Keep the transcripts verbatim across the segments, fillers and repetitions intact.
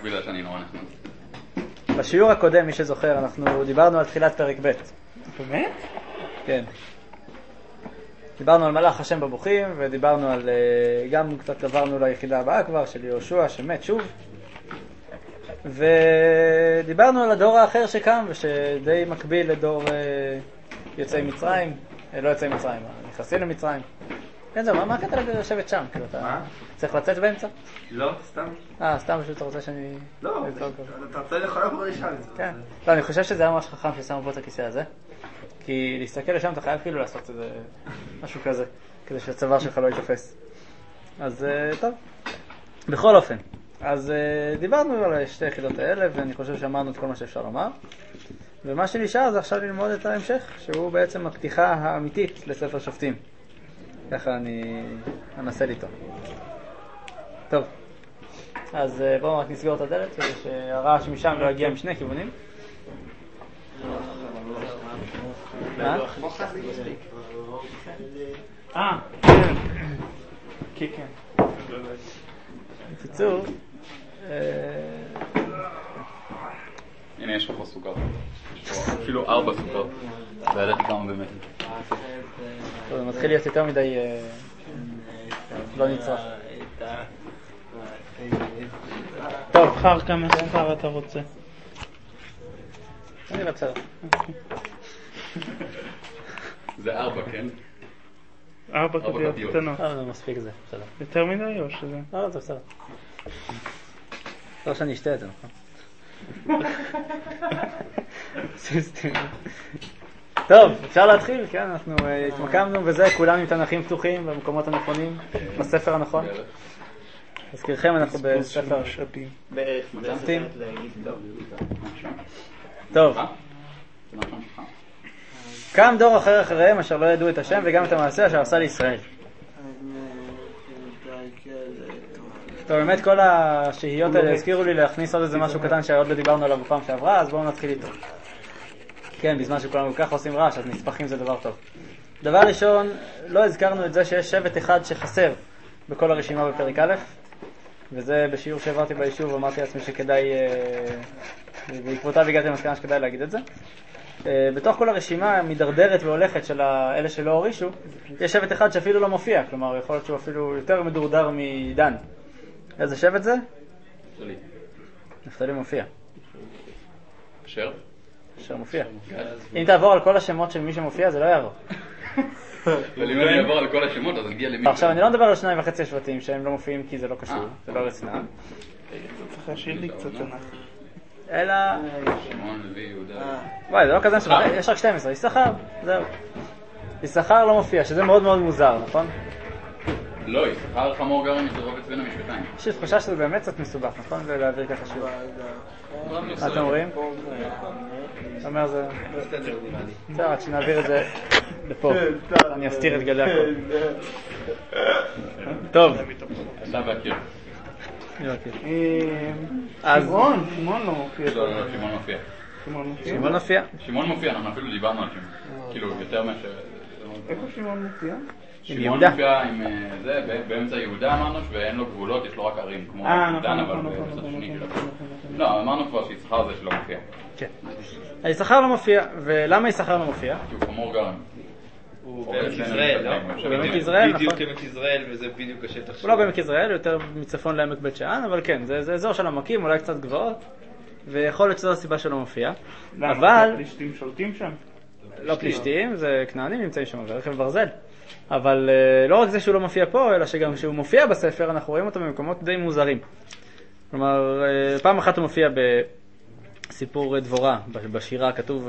בגלל שאני נורא נחמד. בשיעור הקודם, מי שזוכר, אנחנו דיברנו על תחילת פרק ב'. באמת? כן. דיברנו על מלאך השם בבוכים, ודיברנו על, גם קצת עברנו ליחידה הבאה כבר, של יהושע שמת שוב. ודיברנו על הדור האחר שקם, ושדי מקביל לדור יוצאי מצרים, לא יוצאי מצרים, נכנסים למצרים. כן, זהו, מה הקטע לשבת שם? מה? צריך לצאת באמצע? לא, סתם. אה, סתם פשוט אתה רוצה שאני... לא, אתה רוצה לאכול כבר אישה. כן. לא, אני חושב שזה היה ממש חכם ששמו פה את הכיסא הזה. כי להסתכל לשם אתה חייב כאילו לעשות איזה משהו כזה, כדי שהצוואר שלך לא ייתפס. אז טוב. בכל אופן, אז דיברנו על שתי יחידות האלה, ואני חושב שאמרנו את כל מה שאפשר לומר. ומה שנשאר זה עכשיו ללמוד את ההמשך, שהוא בעצם הפתיחה האמיתית לספר שופטים. ככה אני אנסה איתו. טוב, אז בואו רק נסגור את הדלת, כדי שהרעש משם לא יגיע משני כיוונים. מה? אה, כן. כן, כן. בקיצור, הנה יש לך פה סוכר. יש פה אפילו ארבע סוכר. לא ידעתי כמה באמת. טוב, זה מתחיל להיות יותר מדי לא נצרך. טוב, בחר כמה סוכר אתה רוצה. אני לא בסדר. זה ארבע, כן? ארבע כתיות קטנות. לא, זה מספיק זה, בסדר. יותר מדי או שזה? לא, זה בסדר. לא שאני אשתה את זה, נכון? טוב, אפשר להתחיל, כן? אנחנו התמקמנו בזה, כולם עם תנכים פתוחים במקומות הנכונים, בספר הנכון. אזכירכם, אנחנו בספר שופטים. טוב. קם דור אחר אחריהם אשר לא ידעו את השם וגם את המעשה אשר עשה לישראל. טוב, באמת כל השהיות האלה הזכירו לי להכניס עוד איזה משהו קטן שעוד לא דיברנו עליו בפעם שעברה, אז בואו נתחיל איתו. כן, בזמן שכולם כל כך עושים רעש, אז נספחים זה דבר טוב. דבר ראשון, לא הזכרנו את זה שיש שבט אחד שחסר בכל הרשימה בפרק א', וזה בשיעור שעברתי ביישוב, אמרתי לעצמי שכדאי, בעקבותיו הגעתי למסקנה שכדאי להגיד את זה. בתוך כל הרשימה מדרדרת והולכת של אלה שלא הורישו, יש שבט אחד שאפילו לא מופיע, כלומר יכול להיות שהוא אפילו יותר מדורדר מדן. איזה שבט זה? שלי. נפתלי מופיע. אשר? אשר מופיע. אם תעבור על כל השמות של מי שמופיע זה לא יעבור. אבל אם אני אעבור על כל השמות אז נגיע למי. עכשיו אני לא מדבר על שניים וחצי השבטים שהם לא מופיעים כי זה לא קשור, זה לא רצנה. צריך להשאיר לי קצת תנ"ך. אלא... שמעון, לוי, יהודה. וואי, זה לא כזה שבט, יש רק שתים עשרה, יששכר, זהו. יששכר לא מופיע, שזה מאוד מאוד מוזר, נכון? לא, יששכר חמור גרם מתרובץ בין המשפטיים. יש לי תחושה שזה באמת קצת מסובך, נכון? להעביר ככה שיעור. מה אתם אומרים? אתה אומר זה... בסדר, רק שנעביר את זה לפה. אני אסתיר את גלי הכל. טוב. אתה והקיר. שמעון, שמעון לא מופיע. לא, לא, שמעון מופיע. שמעון מופיע? שמעון מופיע. שמעון מופיע, אנחנו אפילו דיברנו על שמעון. כאילו, יותר מאשר... איפה שמעון מופיע? שמעון מופיע עם זה, באמצע יהודה אמרנו, ואין לו גבולות, יש לו רק ערים, כמו דן, אבל בצד שני שלו. לא, אמרנו כבר שיששכר זה שלא מופיע. כן. היששכר לא מופיע, ולמה יששכר לא מופיע? כי הוא חמור גרם. הוא בעמק יזרעאל, לא? הוא בעמק יזרעאל, נכון. בדיוק עמק יזרעאל, וזה בדיוק השטח שלו. הוא לא בעמק יזרעאל, יותר מצפון לעמק בית שאן, אבל כן, זה אזור של עמקים, אולי קצת גבוהות, ויכול להיות שזו הסיבה שלא מופיע. למה? פלישתים שולטים שם? לא פלישתים, זה כנענים נמצאים שם, זה רכב ברזל. אבל לא רק זה שהוא לא מופיע פה, אלא שגם כשהוא מופיע בספר, אנחנו רואים אותו במקומות די מוזרים. כלומר, פעם אחת הוא מופיע בסיפור דבורה, בשירה כתוב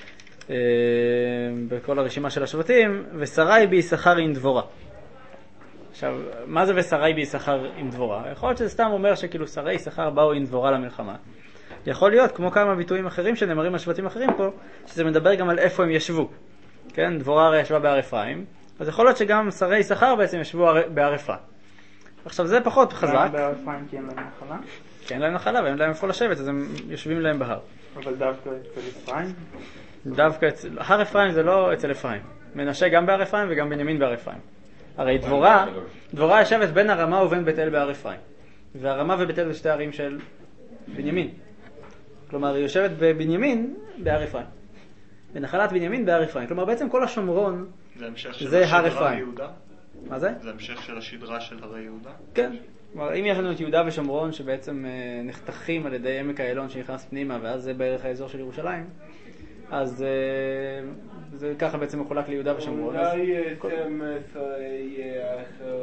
בכל הרשימה של השבטים, ושרי ביששכר עם דבורה. עכשיו, מה זה ושרי ביששכר עם דבורה? יכול להיות שזה סתם אומר שכאילו שרי יששכר באו עם דבורה למלחמה. יכול להיות, כמו כמה ביטויים אחרים שנאמרים על שבטים אחרים פה, שזה מדבר גם על איפה הם ישבו. כן, דבורה הרי ישבה בהר אפרים, אז יכול להיות שגם שרי יששכר בעצם ישבו בהר אפרים. עכשיו זה פחות חזק. בהר אפרים כי אין להם נחלה? כי אין להם נחלה ואין להם איפה לשבת, אז הם יושבים להם בהר. אבל דווקא אצל אפרים? דווקא אצל... הר אפרים זה לא אצל אפרים. מנשה גם בהר אפרים וגם בנימין בהר אפרים. הרי דבורה, דבורה יושבת בין הרמה ובין בית אל בהר אפרים. והרמה ובית אל זה שתי ערים של בנימין. כלומר, היא יושבת בבנימין בהר אפרים. בנחלת בנימין בהר אפרים. כלומר, בעצם כל השומרון זה הר אפרים. מה זה? זה המשך של השדרה של הרי יהודה? כן. כלומר, אם יש לנו את יהודה ושומרון שבעצם נחתכים על ידי עמק האילון שנכנס פנימה, ואז זה בערך האזור של ירושלים, אז זה ככה בעצם מחולק ליהודה ושומרון. אולי אתם יהיה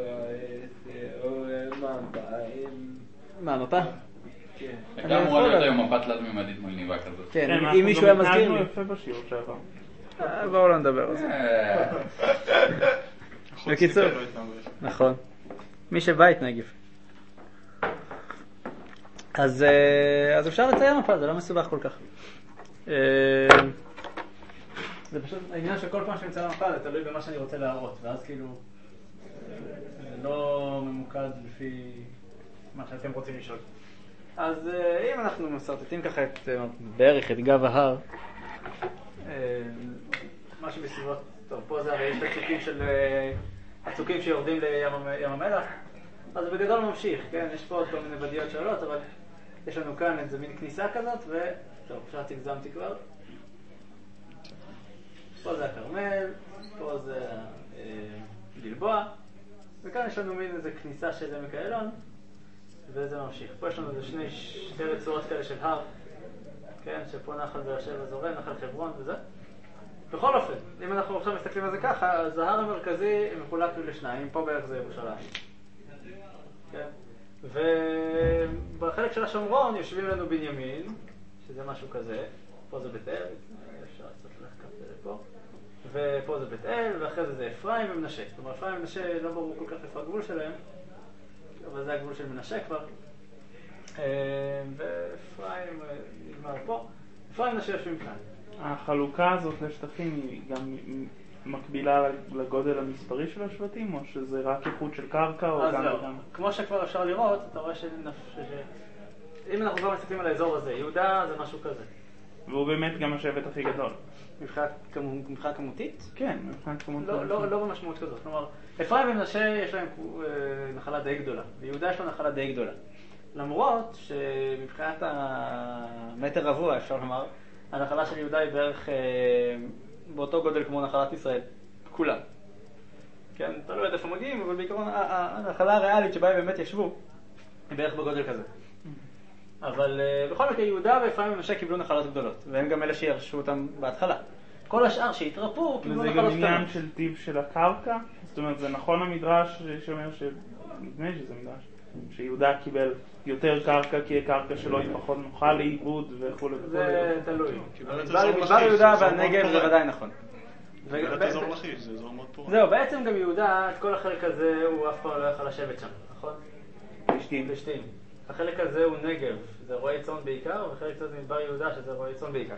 מה, מפה? הייתה אמורה להיות היום מפה תלת-ממדית מגניבה כזאת. כן, אם מישהו היה מזכיר לי. אנחנו יפה בשיעור שעבר. בואו לא נדבר על זה. בקיצור, נכון. מי שבא התנהג יפה. אז אפשר לצייר מפה, זה לא מסובך כל כך. זה פשוט העניין שכל פעם שאני מצייר מפה זה תלוי במה שאני רוצה להראות, ואז כאילו זה לא ממוקד לפי מה שאתם רוצים לשאול. אז אם אנחנו מסרטטים ככה את בערך את גב ההר, מה שבסביבות, טוב, פה זה הרי יש את הצוקים של הצוקים שיורדים לים המלח, אז זה בגדול ממשיך, כן? יש פה עוד כל מיני ודיות שעולות, אבל יש לנו כאן איזה מין כניסה כזאת, וטוב, עכשיו תגזמתי כבר. פה זה הכרמל, פה זה גלבוע, וכאן יש לנו מין איזה כניסה של עמק האילון, וזה ממשיך. פה יש לנו איזה שני, שתי רצועות כאלה של הר, כן? שפה נחל באר שבע זורם, נחל חברון וזה. בכל אופן, אם אנחנו עכשיו מסתכלים על זה ככה, אז ההר המרכזי מחולק לשניים, פה בערך זה ירושלים. כן? ובחלק של השומרון יושבים לנו בנימין, שזה משהו כזה, פה זה בית אל, אפשר לעשות לחכת לפה, ופה זה בית אל, ואחרי זה זה אפרים ומנשה. זאת אומרת, אפרים ומנשה לא ברור כל כך איפה הגבול שלהם, אבל זה הגבול של מנשה כבר. ואפרים נגמר פה, אפרים ומנשה יושבים כאן. החלוקה הזאת לשטחים היא גם מקבילה לגודל המספרי של השבטים, או שזה רק איכות של קרקע, או גם לא. וגם? כמו שכבר אפשר לראות, אתה רואה שנפש... אם אנחנו כבר מסתכלים על האזור הזה, יהודה זה משהו כזה. והוא באמת גם השבט הכי גדול. מבחינה כמותית? כן, מבחינה כמותית. לא, לא, לא במשמעות כזאת. כלומר, אפרים ומנשה יש להם נחלה די גדולה, ויהודה יש לו נחלה די גדולה. למרות שמבחינת המטר רבוע, אפשר לומר, הנחלה של יהודה היא בערך אה, באותו גודל כמו נחלת ישראל, כולה. כן, אתה לא יודע איפה מגיעים, אבל בעיקרון הנחלה הריאלית שבה הם באמת ישבו, היא בערך בגודל כזה. אבל אה, בכל מקרה יהודה ואפרים ומנשה קיבלו נחלות גדולות, והם גם אלה שירשו אותם בהתחלה. כל השאר שהתרפו קיבלו נחלות קטנות. וזה גם עניין של טיב של הקרקע? זאת אומרת, זה נכון המדרש שאומר ש... נדמה שזה מדרש. שיהודה קיבל יותר קרקע כי הקרקע שלו היא פחות נוחה לעיבוד וכו' וכו'. זה תלוי. מדבר יהודה והנגב זה ודאי נכון. קיבל את אזור לכיש, זה אזור מאוד פורה. זהו, בעצם גם יהודה, את כל החלק הזה הוא אף פעם לא יכול לשבת שם, נכון? פשטים. פשטים. החלק הזה הוא נגב, זה רועי צאן בעיקר, וחלק הזה מדבר יהודה שזה רועי צאן בעיקר.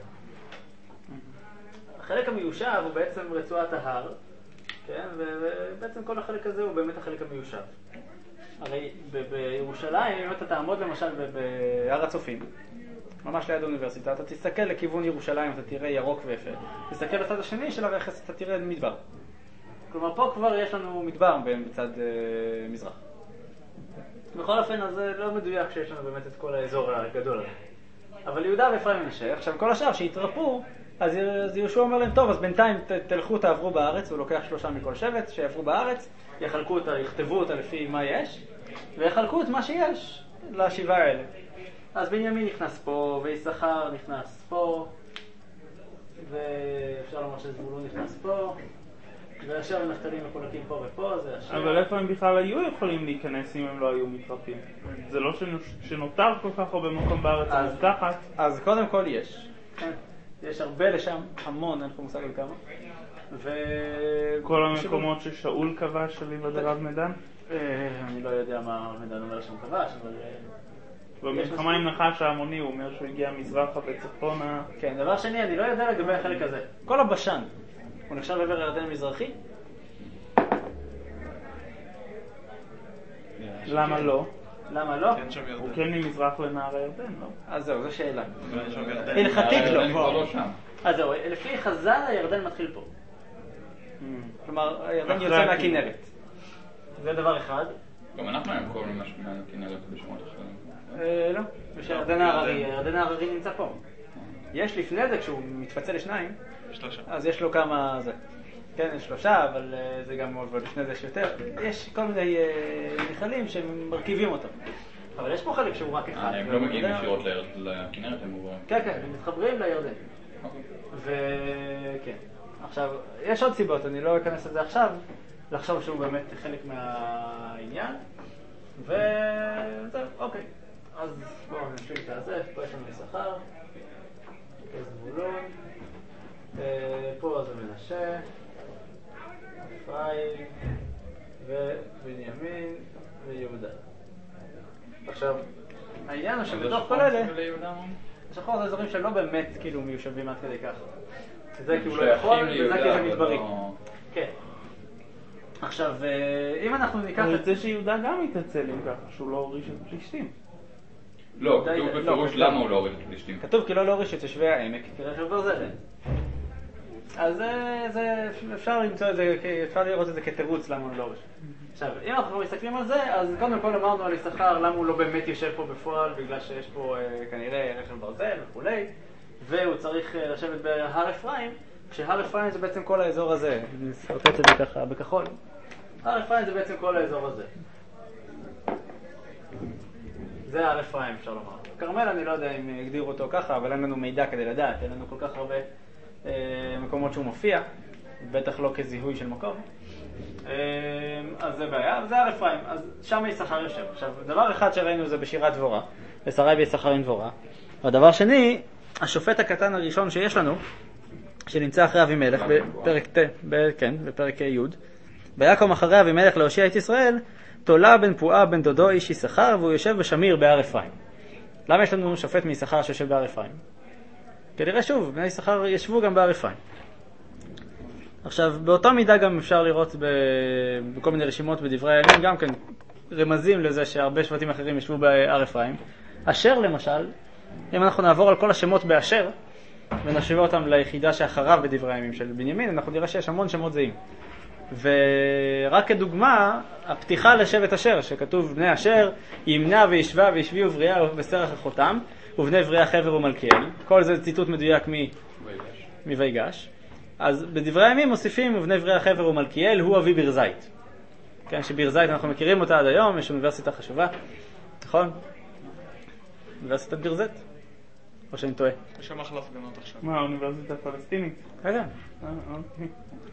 החלק המיושב הוא בעצם רצועת ההר, כן? ובעצם כל החלק הזה הוא באמת החלק המיושב. הרי בירושלים, אם אתה תעמוד למשל בהר הצופים, ממש ליד האוניברסיטה, אתה תסתכל לכיוון ירושלים, אתה תראה ירוק ואפל. תסתכל לצד השני של הרכס, אתה תראה מדבר. כלומר, פה כבר יש לנו מדבר בצד uh, מזרח. בכל אופן, אז זה לא מדויק שיש לנו באמת את כל האזור הגדול הזה. אבל יהודה ואפרים ומנשה, עכשיו כל השאר שהתרפו, אז, אז יהושע אומר להם, טוב, אז בינתיים ת, תלכו, תעברו בארץ, הוא לוקח שלושה מכל שבט, שיעברו בארץ, יחלקו אותה, יכתבו אותה לפי מה יש, ויחלקו את מה שיש לשבעה האלה. אז בנימין נכנס פה, ויששכר נכנס פה, ואפשר לומר שזבולון נכנס פה, ואשר ונפתלים מחולקים פה ופה, זה אשר. אבל איפה הם בכלל היו יכולים להיכנס אם הם לא היו מתרפים? זה לא שנותר כל כך הרבה מקום בארץ המובטחת. אז קודם כל יש. יש הרבה לשם, המון, אין לך מושג על כמה. כל המקומות ששאול כבש של איבד הרב מדן? אני לא יודע מה מדן אומר שם כבש, אבל... במלחמה עם נחש ההמוני הוא אומר שהוא הגיע מזרחה וצפונה. כן, דבר שני, אני לא יודע לגבי החלק הזה. כל הבשן, הוא נחשב עבר ירדן מזרחי? למה לא? למה לא? הוא כן ממזרח לנהר הירדן, לא? אז זהו, זו שאלה. הלכתית לא. אז זהו, לפי חז"ל הירדן מתחיל פה. כלומר, הירדן יוצא מהכנרת. זה דבר אחד. גם אנחנו היום קוראים משהו מהכנרת בשמות אחרים. לא, שירדן ההררי, ירדן ההררי נמצא פה. יש לפני זה, כשהוא מתפצל לשניים, אז יש לו כמה זה. כן, יש שלושה, אבל זה גם עוד, ולפני זה יש יותר. יש כל מיני נחלים שמרכיבים אותו. אבל יש פה חלק שהוא רק אחד. הם לא מגיעים ישירות לכנרת, הם עוברים. כן, כן, הם מתחברים לירדן. וכן. עכשיו, יש עוד סיבות, אני לא אכנס לזה עכשיו, לחשוב שהוא באמת חלק מהעניין. וזהו, אוקיי. אז בואו נשאיר את הזה, פה יש לנו יששכר, זבולון, פה זה מנשה, אפרים, ובנימין ויהודה. עכשיו, העניין הוא שבתוך כל אלה, השחור זה אזורים שלא באמת כאילו מיושבים עד כדי כך. זה כי הוא לא יכול, וזה כי זה מדברי. כן. עכשיו, אם אנחנו ניקח... אני רוצה שיהודה גם יתעצל עם ככה, שהוא לא הוריש את פלישתים. לא, כתוב בפירוש למה הוא לא הוריש את פלישתים. כתוב כי לא להוריש את יושבי העמק, כי רכב ברזל. אז אפשר למצוא את זה, אפשר לראות את זה כתירוץ למה הוא לא הוריש. עכשיו, אם אנחנו מסתכלים על זה, אז קודם כל אמרנו על יששכר למה הוא לא באמת יושב פה בפועל, בגלל שיש פה כנראה רכב ברזל וכולי, והוא צריך לשבת בהר אפרים, כשהר אפרים זה בעצם כל האזור הזה, אני סרטט את זה ככה בכחול. הר אפרים זה בעצם כל האזור הזה. זה הר אפרים, אפשר לומר. כרמל אני לא יודע אם הגדירו אותו ככה, אבל אין לנו מידע כדי לדעת, אין לנו כל כך הרבה אה, מקומות שהוא מופיע, בטח לא כזיהוי של מקום. אה, אז זה בעיה, וזה הר אפרים, אז שם יששכר יושב. עכשיו, דבר אחד שראינו זה בשירת דבורה, ושרי ויששכר עם דבורה. והדבר שני, השופט הקטן הראשון שיש לנו, שנמצא אחרי אבימלך, בפרק ת, ב, כן, בפרק י', ויקום אחרי אבימלך להושיע את ישראל, תולה בן פועה בן דודו איש יששכר, והוא יושב בשמיר בהר אפרים. למה יש לנו שופט מיששכר שיושב בהר אפרים? כנראה שוב, בני יששכר ישבו גם בהר אפרים. עכשיו, באותה מידה גם אפשר לראות ב... בכל מיני רשימות בדברי הימים, גם כן רמזים לזה שהרבה שבטים אחרים ישבו בהר אפרים. אשר למשל, אם אנחנו נעבור על כל השמות באשר, ונשווה אותם ליחידה שאחריו בדברי הימים של בנימין, אנחנו נראה שיש המון שמות זהים. ורק כדוגמה, הפתיחה לשבט אשר, שכתוב בני אשר, ימנע וישבה וישביעו בריאה בסרח אחותם, ובני בריאה חבר ומלכיאל. כל זה ציטוט מדויק מויגש. אז בדברי הימים מוסיפים ובני בריאה חבר ומלכיאל, הוא אבי בירזית. כן, שבירזית אנחנו מכירים אותה עד היום, יש אוניברסיטה חשובה, נכון? אוניברסיטת בירזית? או שאני טועה? יש שם אחלה הפגנות עכשיו. מה, האוניברסיטה הפלסטינית? כן. אוקיי.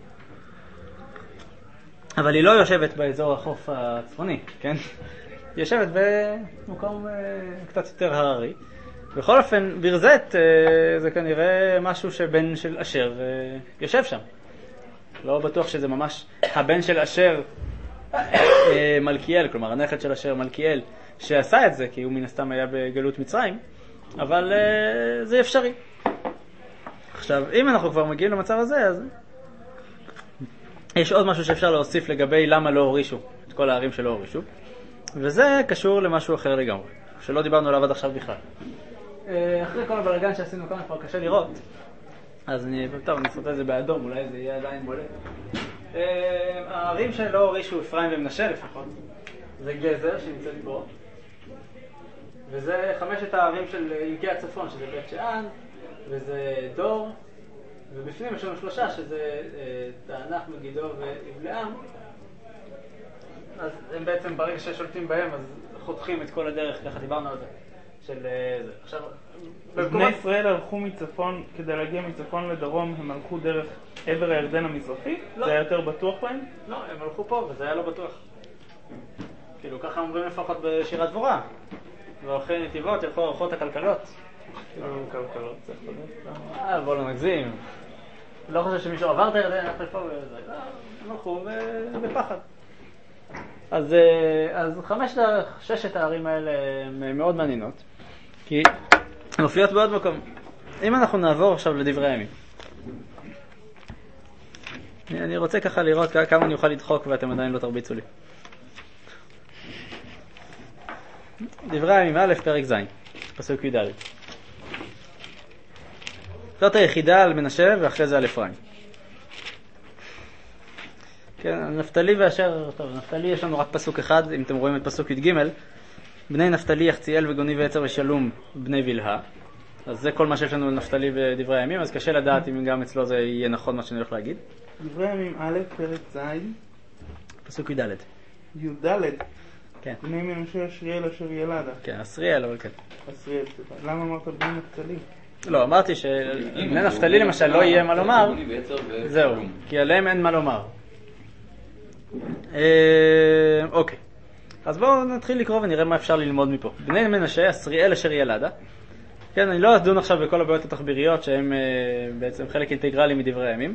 אבל היא לא יושבת באזור החוף הצפוני, כן? היא יושבת במקום קצת יותר הררי. בכל אופן, בירזית זה כנראה משהו שבן של אשר יושב שם. לא בטוח שזה ממש הבן של אשר מלכיאל, כלומר הנכד של אשר מלכיאל, שעשה את זה, כי הוא מן הסתם היה בגלות מצרים, אבל זה אפשרי. עכשיו, אם אנחנו כבר מגיעים למצב הזה, אז יש עוד משהו שאפשר להוסיף לגבי למה לא הורישו את כל הערים שלא הורישו, וזה קשור למשהו אחר לגמרי, שלא דיברנו עליו עד עכשיו בכלל. אחרי כל הבלגן שעשינו כאן כבר קשה לראות, אז אני, טוב, אני אעשה את זה באדום, אולי זה יהיה עדיין בולט. הערים שלא הורישו, אפרים ומנשה לפחות, זה גזר שנמצאת פה, וזה חמשת הערים של עמקי הצפון, שזה בית שאן, וזה דור, ובפנים יש לנו שלושה, שזה תענך, מגידו ויבלעם. אז הם בעצם ברגע ששולטים בהם, אז חותכים את כל הדרך, ככה דיברנו על זה. של זה. עכשיו, בני ישראל הלכו מצפון, כדי להגיע מצפון לדרום, הם הלכו דרך עבר הירדן המזרחי? לא. זה היה יותר בטוח בהם? לא, הם הלכו פה, וזה היה לא בטוח. כאילו, ככה אומרים לפחות בשירת דבורה. והולכי נתיבות ילכו אורחות הכלכלות. כאילו, כלכלות, צריך לדעת. אה, בוא לא נגזים. לא חושב שמישהו עבר את הירדן, הלך לפה וזה. לא, הם הלכו בפחד. אז, אז חמש, ששת הערים האלה הן מאוד מעניינות, כי הן מופיעות בעוד מקום. אם אנחנו נעבור עכשיו לדברי הימים, אני, אני רוצה ככה לראות כמה אני אוכל לדחוק ואתם עדיין לא תרביצו לי. דברי הימים א', פרק ז', פסוק י"ד. זאת היחידה על מנשה ואחרי זה על אפרים. כן, נפתלי ואשר, טוב, נפתלי יש לנו רק פסוק אחד, אם אתם רואים את פסוק י"ג, בני נפתלי, יחציאל וגוני ועצר ושלום, בני וילהה. אז זה כל מה שיש לנו לנפתלי בדברי הימים, אז קשה לדעת אם גם אצלו זה יהיה נכון מה שאני הולך להגיד. דברי הימים א', פרק ז', פסוק י"ד. י"ד. כן. בני מנשה אשריאל אשר ילדה. כן, אשריאל, אבל כן. אשריאל, למה אמרת בני נפתלי? לא, אמרתי שבני נפתלי למשל לא יהיה מה לומר, זהו, כי עליהם אין מה לומר. אוקיי, אז בואו נתחיל לקרוא ונראה מה אפשר ללמוד מפה. בני מנשה אשריאל אשר ילדה. כן, אני לא אדון עכשיו בכל הבעיות התחביריות שהן בעצם חלק אינטגרלי מדברי הימים.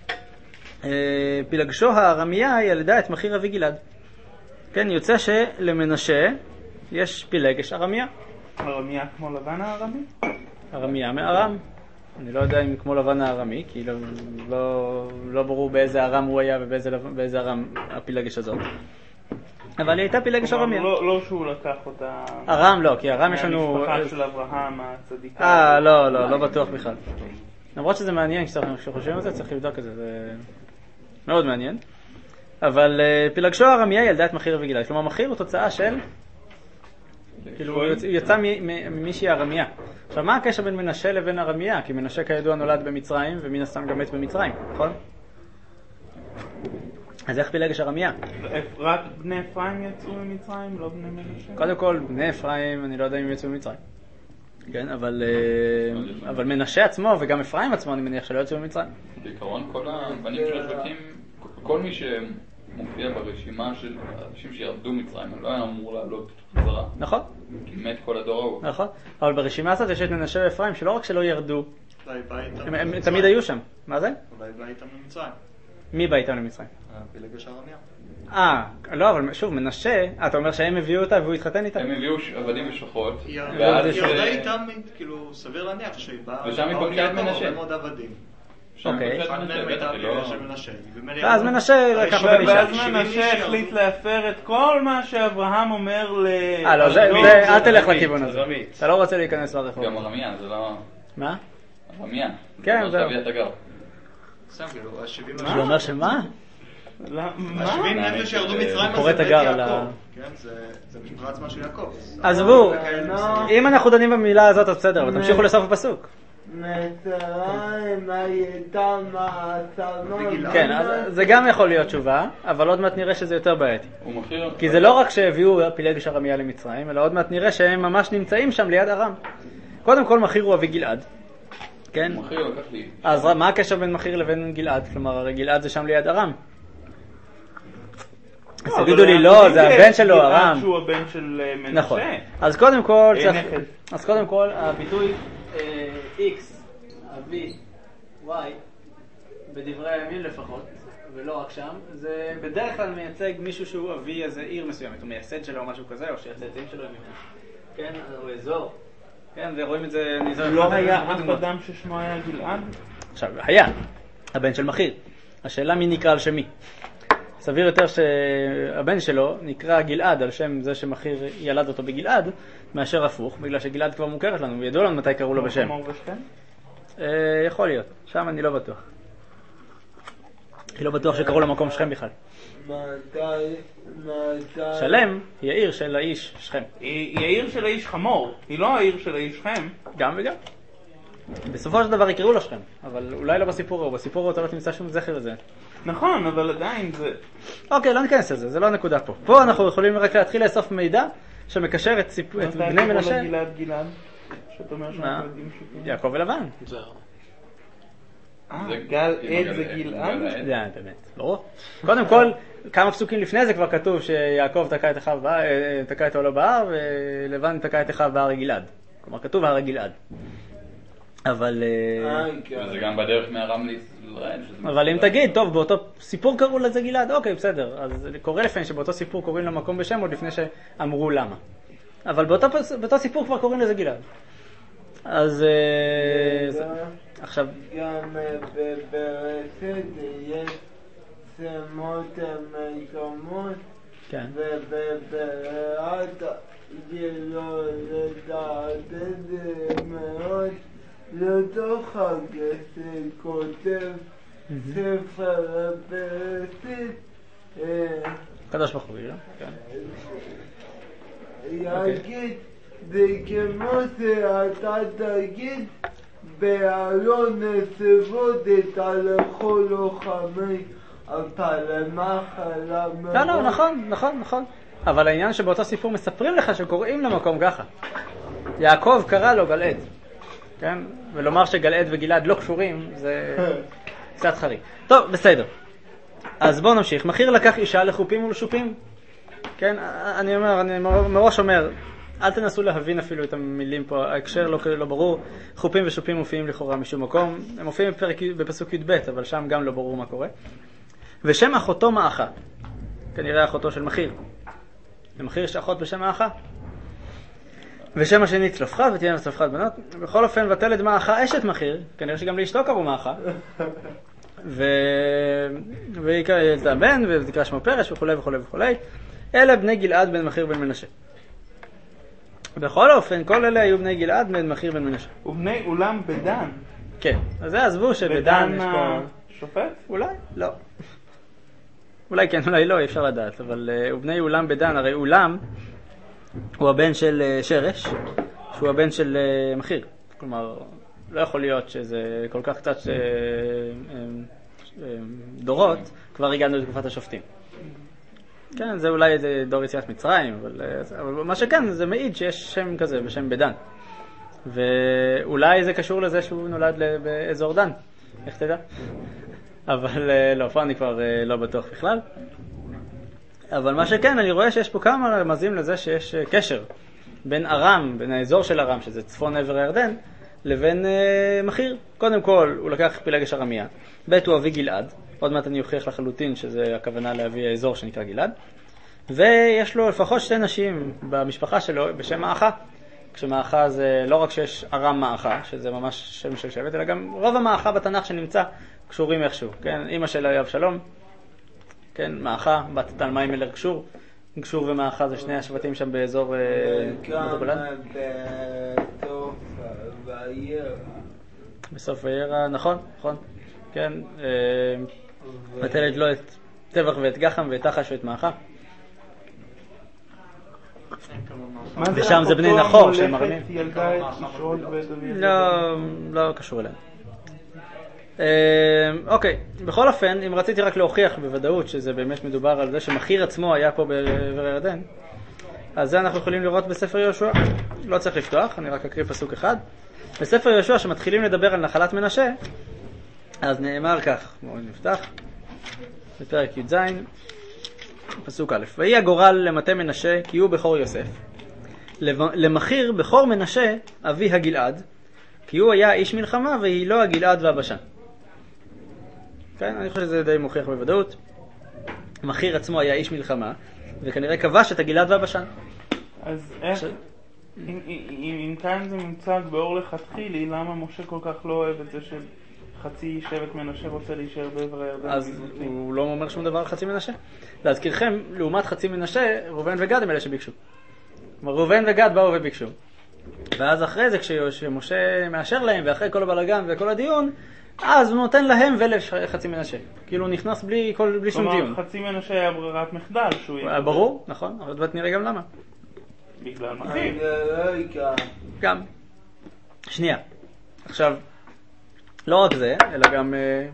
פילגשו הארמיה ילדה את מחיר אבי גלעד. כן, יוצא שלמנשה יש פילגש ארמיה. ארמיה כמו לבן הארמי? ארמיה מארם. אני לא יודע אם כמו לבן הארמי, כי לא, לא, לא ברור באיזה ארם הוא היה ובאיזה ארם הפילגש הזאת. אבל היא הייתה פילגש ארמיה. לא, לא שהוא לקח אותה... ארם לא, כי ארם יש לנו... מהמשפחה של אברהם הצדיקה. אה, לא, לא, לא בטוח בכלל. למרות שזה מעניין, כשחושבים על זה צריך לבדוק את זה, זה מאוד מעניין. אבל פילגשו ארמיה ילדה את מחיר וגלעד. כלומר, מחיר הוא תוצאה של... כאילו, הוא יצא ממישהי ארמיה. עכשיו, מה הקשר בין מנשה לבין ארמיה? כי מנשה כידוע נולד במצרים, ומן הסתם גם מת במצרים, נכון? אז איך פילגש ארמיה? רק בני אפרים יצאו ממצרים, לא בני מנשה? קודם כל, בני אפרים, אני לא יודע אם הם יצאו ממצרים. כן, אבל, אבל מנשה עצמו וגם אפרים עצמו, אני מניח שלא יצאו ממצרים. בעיקרון, כל הבנים של השבטים, כל מי שמופיע ברשימה של אנשים שירדו מצרים, לא היה אמור לעלות חזרה. נכון. כי מת כל הדור ההוא. נכון, אבל ברשימה הזאת יש את מנשה ואפרים שלא רק שלא ירדו, הם, הם תמיד היו שם. מה זה? אולי בא איתם למצרים. מי בא איתם למצרים? פילגש ארמיה. אה, לא, אבל שוב, מנשה, אתה אומר שהם הביאו אותה והוא התחתן איתה? הם הביאו עבדים ושפחות. היא ירדה איתם, כאילו, סביר להניח שהיא באה... ושם היא פגשה את מנשה. הרבה מאוד עבדים. אוקיי. אז מנשה לקח אותה אישה. ואז מנשה החליט להפר את כל מה שאברהם אומר ל... אה, לא, זה, אל תלך לכיוון הזה. אתה לא רוצה להיכנס לרחוב. גם ארמיה, זה לא... מה? ארמיה. כן, זה לא שאבי אתה גר. סתם, כאילו, השבעים... הוא אומר שמה? השבעים נפש שירדו מצרים קורא את הגר על ה... כן, זה משפחה עצמה של יעקב. אז בואו, אם אנחנו דנים במילה הזאת, אז בסדר, אבל תמשיכו לסוף הפסוק. מצרים הייתה מעצמה. כן, אז זה גם יכול להיות תשובה, אבל עוד מעט נראה שזה יותר בעייתי. כי זה לא רק שהביאו פילגש ארמיה למצרים, אלא עוד מעט נראה שהם ממש נמצאים שם ליד ארם. קודם כל מחיר הוא אבי גלעד. כן? אז מה הקשר בין מחיר לבין גלעד? כלומר, גלעד זה שם ליד ארם. אז תגידו לי, לא, זה הבן שלו, ארם. גלעד שהוא הבן של מנשה. נכון. אז קודם כל, אז קודם כל, הביטוי X, אבי, Y, בדברי הימים לפחות, ולא רק שם, זה בדרך כלל מייצג מישהו שהוא אבי איזה עיר מסוימת, הוא מייסד שלו או משהו כזה, או שהצאצאים שלו הם ממנו. כן, או אזור. כן, ורואים את זה... לא היה אף אדם ששמו היה גלעד? עכשיו, היה, הבן של מחיר. השאלה מי נקרא על שמי. סביר יותר שהבן שלו נקרא גלעד על שם זה שמחיר ילד אותו בגלעד, מאשר הפוך, בגלל שגלעד כבר מוכרת לנו, וידעו לנו מתי קראו לו בשם. יכול להיות, שם אני לא בטוח. אני לא בטוח שקראו למקום שכם בכלל. שלם היא העיר של האיש שכם. היא העיר של האיש חמור, היא לא העיר של האיש שכם. גם וגם. בסופו של דבר יקראו לו שכם, אבל אולי לא בסיפור ההוא, בסיפור ההוא אתה לא תמצא שום זכר לזה. נכון, אבל עדיין זה... אוקיי, לא ניכנס לזה, זה לא נקודה פה. פה אנחנו יכולים רק להתחיל לאסוף מידע שמקשר את בני מנשה. גלעד גלעד, שאתה אומר שאנחנו יודעים שכן. יעקב ולבן. אה, גל עד זה גלעד? זה באמת, ברור. קודם כל, כמה פסוקים לפני זה כבר כתוב שיעקב תקע את אחיו, תקע את עולו בהר, ולבן תקע את אחיו בהר גלעד. כלומר, כתוב הר גלעד. אבל... וזה גם בדרך מהרם לישראל. אבל אם תגיד, טוב, באותו סיפור קראו לזה גלעד, אוקיי, בסדר. אז קורה לפעמים שבאותו סיפור קוראים למקום בשם עוד לפני שאמרו למה. אבל באותו, באותו סיפור כבר קוראים לזה גלעד. אז... עכשיו... גם בברשת יש שמות המקומות. כן. ובברעת גילו לדעת את זה מאוד. לתוך הגסל כותב ספר הברשת. קדוש ברוך הוא, כן. יגיד, זה כמו שאתה תגיד בעלון נסיבות אתה לכל לוחמי הפלמח על המרון. לא, לא, נכון, נכון, נכון. אבל העניין שבאותו סיפור מספרים לך שקוראים למקום ככה. יעקב קרא לו גלעד. כן? ולומר שגלעד וגלעד לא קשורים, זה קצת חריג. טוב, בסדר. אז בואו נמשיך. מחיר לקח אישה לחופים ולשופים. כן? אני אומר, אני מראש אומר, אל תנסו להבין אפילו את המילים פה, ההקשר לא, לא ברור. חופים ושופים מופיעים לכאורה משום מקום. הם מופיעים בפרק, בפסוק י' ב', אבל שם גם לא ברור מה קורה. ושם אחותו מאחה. כנראה אחותו של מחיר. למחיר יש אחות בשם מאחה. ושם השני צלופחד, ותהיה צלופחד בנות. בכל אופן, ותלד מאחה אשת מחיר. כנראה שגם לאשתו קראו מאחה. ו... והיא ילדה בן, ותקרא שמו פרש, וכו' וכו' וכו'. אלה בני גלעד בן מחיר בן מנשה. בכל אופן, כל אלה היו בני גלעד בן מחיר בן מנשה. ובני אולם בדן. כן, אז זה עזבו שבדן יש פה... שופט? אולי? לא. אולי כן, אולי לא, אי אפשר לדעת. אבל uh, ובני אולם בדן, הרי אולם הוא הבן של uh, שרש, שהוא הבן של uh, מחיר. כלומר, לא יכול להיות שזה כל כך קצת uh, uh, uh, דורות, כבר הגענו לתקופת השופטים. כן, זה אולי איזה דור יציאת מצרים, אבל, אבל מה שכן, זה מעיד שיש שם כזה בשם בדן. ואולי זה קשור לזה שהוא נולד באזור דן, איך תדע? אבל לא, פה אני כבר לא בטוח בכלל. אבל מה שכן, אני רואה שיש פה כמה רמזים לזה שיש קשר בין ארם, בין האזור של ארם, שזה צפון עבר הירדן, לבין אה, מחיר. קודם כל, הוא לקח פילגש ארמיה. ב' הוא אבי גלעד. עוד מעט אני אוכיח לחלוטין שזה הכוונה להביא האזור שנקרא גלעד. ויש לו לפחות שתי נשים במשפחה שלו בשם מאחה. כשמאחה זה לא רק שיש ארם מאחה, שזה ממש שם של שבט, אלא גם רוב המאחה בתנ"ך שנמצא קשורים איכשהו. כן? אמא של אבשלום, כן, מאחה, בת תלמי מלר קשור. קשור ומאחה זה שני השבטים שם באזור גולן. בסוף וירא. בסוף וירא, נכון, נכון. כן, ותלד לו את טבח ואת גחם ואת תחש ואת מאחה. ושם זה בני נחור שהם מרמים. לא, לא קשור אליהם. אוקיי, בכל אופן, אם רציתי רק להוכיח בוודאות שזה באמת מדובר על זה שמחיר עצמו היה פה בעבר הירדן, אז זה אנחנו יכולים לראות בספר יהושע. לא צריך לפתוח, אני רק אקריא פסוק אחד. בספר יהושע שמתחילים לדבר על נחלת מנשה, אז נאמר כך, בואו נפתח, בפרק י"ז, פסוק א', ויהי הגורל למטה מנשה כי הוא בכור יוסף. למחיר בכור מנשה אבי הגלעד, כי הוא היה איש מלחמה והיא לא הגלעד והבשן. כן, אני חושב שזה די מוכיח בוודאות. מחיר עצמו היה איש מלחמה, וכנראה כבש את הגלעד והבשן. אז איך, אם, אם, אם כאן זה ממצג באור לכתחילי, למה משה כל כך לא אוהב את זה שחצי שבט מנשה רוצה להישאר בעבר הירדן? אז הוא לא אומר שום דבר על חצי מנשה. להזכירכם, לעומת חצי מנשה, ראובן וגד הם אלה שביקשו. כלומר, ראובן וגד באו וביקשו. ואז אחרי זה, כשמשה מאשר להם, ואחרי כל הבלגן וכל הדיון, אז הוא נותן להם ולחצי מנשה. כאילו הוא נכנס בלי, כל, בלי שום דיון. כלומר, חצי מנשה היה ברירת מחדל שהוא יהיה. ברור, נכון, אבל עוד נראה גם למה. בגלל מחיר. גם. שנייה. עכשיו, לא רק זה, אלא גם,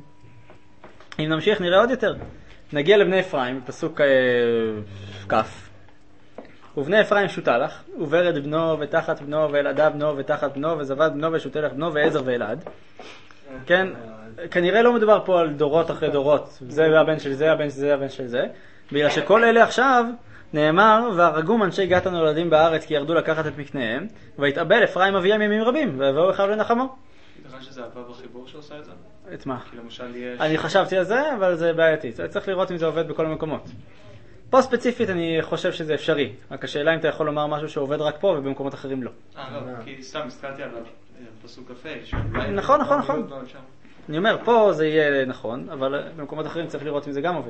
אם נמשיך נראה עוד יותר. נגיע לבני אפרים, פסוק כף. ובני אפרים שותלח, וברד בנו ותחת בנו ואלעדה בנו ותחת בנו וזבד בנו ושותלח בנו ועזר ואלעד. כן, כנראה לא מדובר פה על דורות אחרי דורות. זה הבן של זה, הבן של זה, הבן של זה. בגלל שכל אלה עכשיו נאמר, והרגום אנשי גת הנולדים בארץ כי ירדו לקחת את מקניהם, והתאבל אפרים אביהם ימים רבים, והביאו אחיו לנחמו. ייתכן שזה הוו החיבור שעושה את זה? את מה? כי למשל יש... אני חשבתי על זה, אבל זה בעייתי. צריך לראות אם זה עובד בכל המקומות. פה ספציפית אני חושב שזה אפשרי. רק השאלה אם אתה יכול לומר משהו שעובד רק פה ובמקומות אחרים לא. אה, לא, כי סתם הסתכלתי על הפסוק קפה. נכון, נכון, נכון. אני אומר, פה זה יהיה נכון, אבל במקומות אחרים צריך לראות אם זה גם עובד.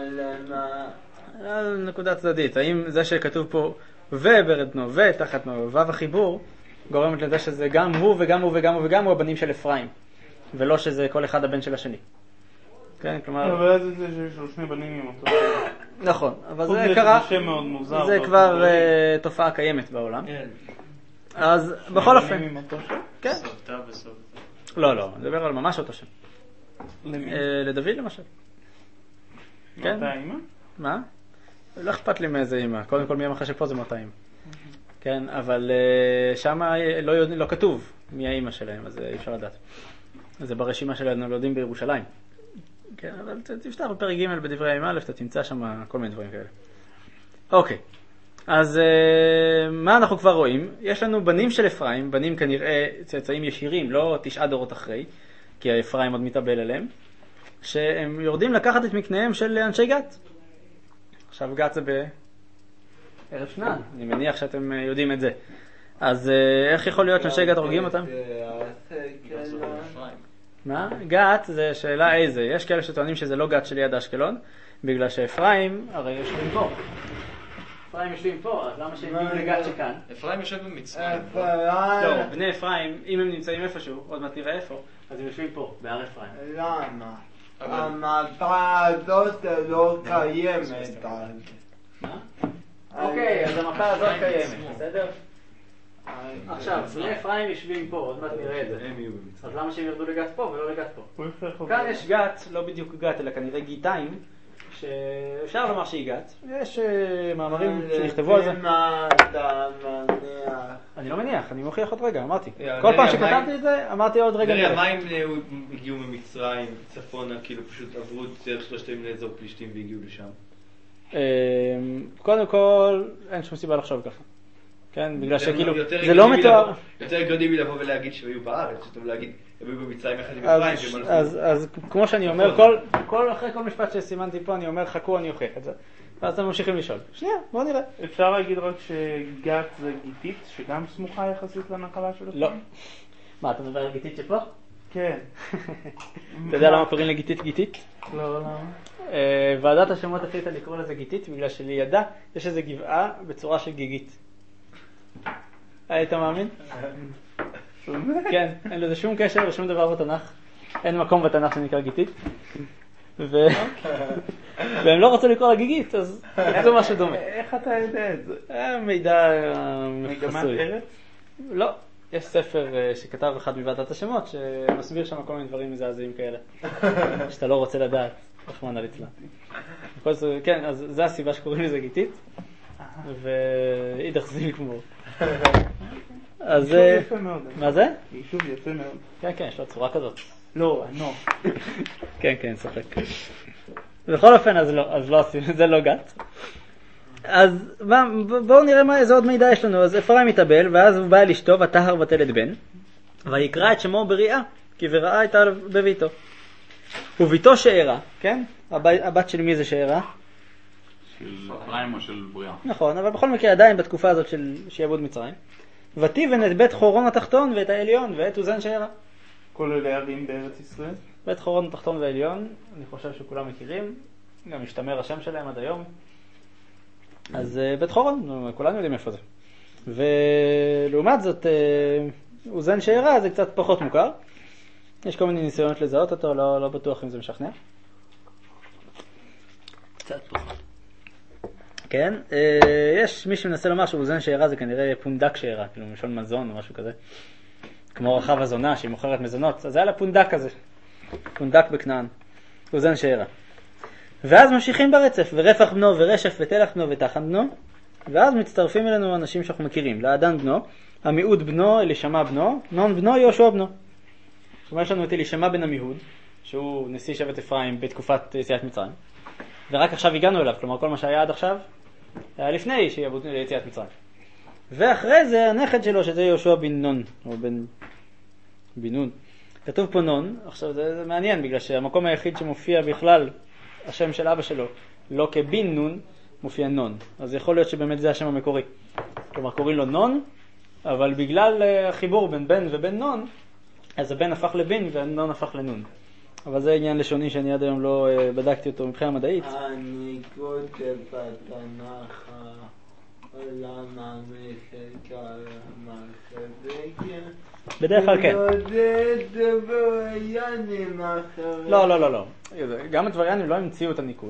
נקודה צדדית. האם זה שכתוב פה וברד בנו ותחת בנו וו החיבור, גורמת לזה שזה גם הוא וגם הוא וגם הוא וגם הוא הבנים של אפרים, ולא שזה כל אחד הבן של השני. כן, כלומר... אבל זה שיש לו שני בנים עם אותו. נכון, אבל חוץ זה מזה קרה, שזה שם מאוד מוזר. זה מאוד כבר מוזר. אה, תופעה קיימת בעולם. כן. אז בכל אופן, עם אותו שם? כן. סבתא וסבתא. לא, לא, נדבר על ממש אותו שם. למי? אה, לדוד למשל. כן. מאותה אימא? מה? לא אכפת לי מאיזה אימא, קודם כל מי אמר שפה זה מאותה אימא. כן, אבל uh, שם לא, יודע, לא כתוב מי האימא שלהם, אז אי אפשר לדעת. זה ברשימה של הנולדים בירושלים. כן, אבל תפתח בפרק ג' בדברי האימא א', אתה תמצא שם כל מיני דברים כאלה. אוקיי, אז uh, מה אנחנו כבר רואים? יש לנו בנים של אפרים, בנים כנראה צאצאים ישירים, לא תשעה דורות אחרי, כי האפרים עוד מתאבל עליהם, שהם יורדים לקחת את מקניהם של אנשי גת. עכשיו גת זה בערב שנן, אני מניח שאתם יודעים את זה. אז איך יכול להיות שאנשי גת הורגים אותם? מה? גת זה שאלה איזה. יש כאלה שטוענים שזה לא גת של יד אשקלון, בגלל שאפרים הרי יושבים פה. אפרים יושבים פה, אז למה שהם יהיו לגת שכאן? אפרים יושב במצרים. לא, בני אפרים, אם הם נמצאים איפשהו, עוד מעט נראה איפה, אז הם יושבים פה, בהר אפרים. למה? המפה הזאת לא קיימת. מה? אוקיי, אז המפה הזאת קיימת, בסדר? עכשיו, בני אפרים יושבים פה, עוד מעט נראה את זה. אז למה שהם ירדו לגת פה ולא לגת פה? כאן יש גת, לא בדיוק גת, אלא כנראה גיתיים, שאפשר לומר שהיא גת. יש מאמרים שנכתבו על זה. למה אתה מניח? אני לא מניח, אני מוכיח עוד רגע, אמרתי. כל פעם שכתבתי את זה, אמרתי עוד רגע. נראה, מה אם הגיעו ממצרים, צפונה, כאילו פשוט עברו דרך שלושת ימים לאזור פלישתים והגיעו לשם? קודם כל, אין שום סיבה לחשוב ככה. כן, בגלל שכאילו, זה לא מתואר. יותר הגיוני מלבוא ולהגיד שהם היו בארץ, שאתה להגיד, הם היו במצרים יחד עם מצרים. אז כמו שאני אומר, אחרי כל משפט שסימנתי פה, אני אומר, חכו, אני אוכיח את זה. ואז אתם ממשיכים לשאול. שנייה, בואו נראה. אפשר להגיד רק שגת זה גיתית, שגם סמוכה יחסית לנחלה של אפרים? לא. מה, אתה מדבר על גיתית שפה? כן. אתה יודע למה קוראים לגיתית גיתית? לא, למה? ועדת השמות החליטה לקרוא לזה גיתית, בגלל שלידה יש איזו גבעה בצורה של גיגית. היית מאמין? כן, אין לזה שום קשר ושום דבר בתנ"ך. אין מקום בתנ"ך שנקרא גיתית. והם לא רצו לקרוא לה גיגית, אז זה משהו דומה. איך אתה יודע את זה? מידע מגמת חסוי. ארץ? לא. יש ספר שכתב אחד מוועדת השמות שמסביר שם כל מיני דברים מזעזעים כאלה שאתה לא רוצה לדעת. רחמנא ליצלן. כן, אז זה הסיבה שקוראים לזה גיתית, ואידך זיל כמו. אז יישוב יפה מאוד. מה זה? יישוב יפה מאוד. כן, כן, יש לו צורה כזאת. לא, לא. כן, כן, שוחק. בכל אופן, אז לא, אז לא עושים, זה לא גת. אז בואו נראה מה, איזה עוד מידע יש לנו. אז אפרים מתאבל, ואז הוא בא אל אשתו, ותהר ותלד בן, ויקרא את שמו בריאה, כי ורעה הייתה בביתו. וביתו שארה, כן? הבת של מי זה שארה? של אפרים או של בריאה. נכון, אבל בכל מקרה עדיין בתקופה הזאת של שיעבוד מצרים. ותיבן את בית חורון התחתון ואת העליון ואת אוזן שארה. כל אלה ערים בארץ ישראל? בית חורון התחתון והעליון, אני חושב שכולם מכירים, גם משתמר השם שלהם עד היום. אז בית חורון, כולנו יודעים איפה זה. ולעומת זאת, אוזן שארה זה קצת פחות מוכר. יש כל מיני ניסיונות לזהות אותו, לא, לא בטוח אם זה משכנע. קצת פחות. כן, יש מי שמנסה לומר שאוזן שארה זה כנראה פונדק שארה, כאילו משון מזון או משהו כזה. כמו רחב הזונה שהיא מוכרת מזונות, אז זה היה לה פונדק כזה. פונדק בכנען. אוזן שארה. ואז ממשיכים ברצף, ורפח בנו ורשף ותלח בנו ותחן בנו, ואז מצטרפים אלינו אנשים שאנחנו מכירים. לעדן בנו, עמיהוד בנו, אלישמע בנו, נון בנו, יהושע בנו. זאת אומרת, יש לנו את אלישמע בן עמיהוד, שהוא נשיא שבט אפרים בתקופת יציאת מצרים. ורק עכשיו הגענו אליו, כלומר כל מה שהיה עד עכשיו היה לפני שיעבוד ליציאת מצרים. ואחרי זה הנכד שלו, שזה יהושע בן נון, או בן בנון. כתוב פה נון, עכשיו זה, זה מעניין, בגלל שהמקום היחיד שמופיע בכלל השם של אבא שלו, לא כבן נון, מופיע נון. אז יכול להיות שבאמת זה השם המקורי. כלומר קוראים לו נון, אבל בגלל החיבור בין בן ובן נון, אז הבן הפך לבן והנון הפך לנון. אבל זה עניין לשוני שאני עד היום לא uh, בדקתי אותו מבחינה מדעית. אני כותב בתנ"ך העולם המחקר המחקר. בדרך כלל כן. דבריינים אחרים. לא, לא, לא, לא. גם הדבריינים לא המציאו את הניקוד,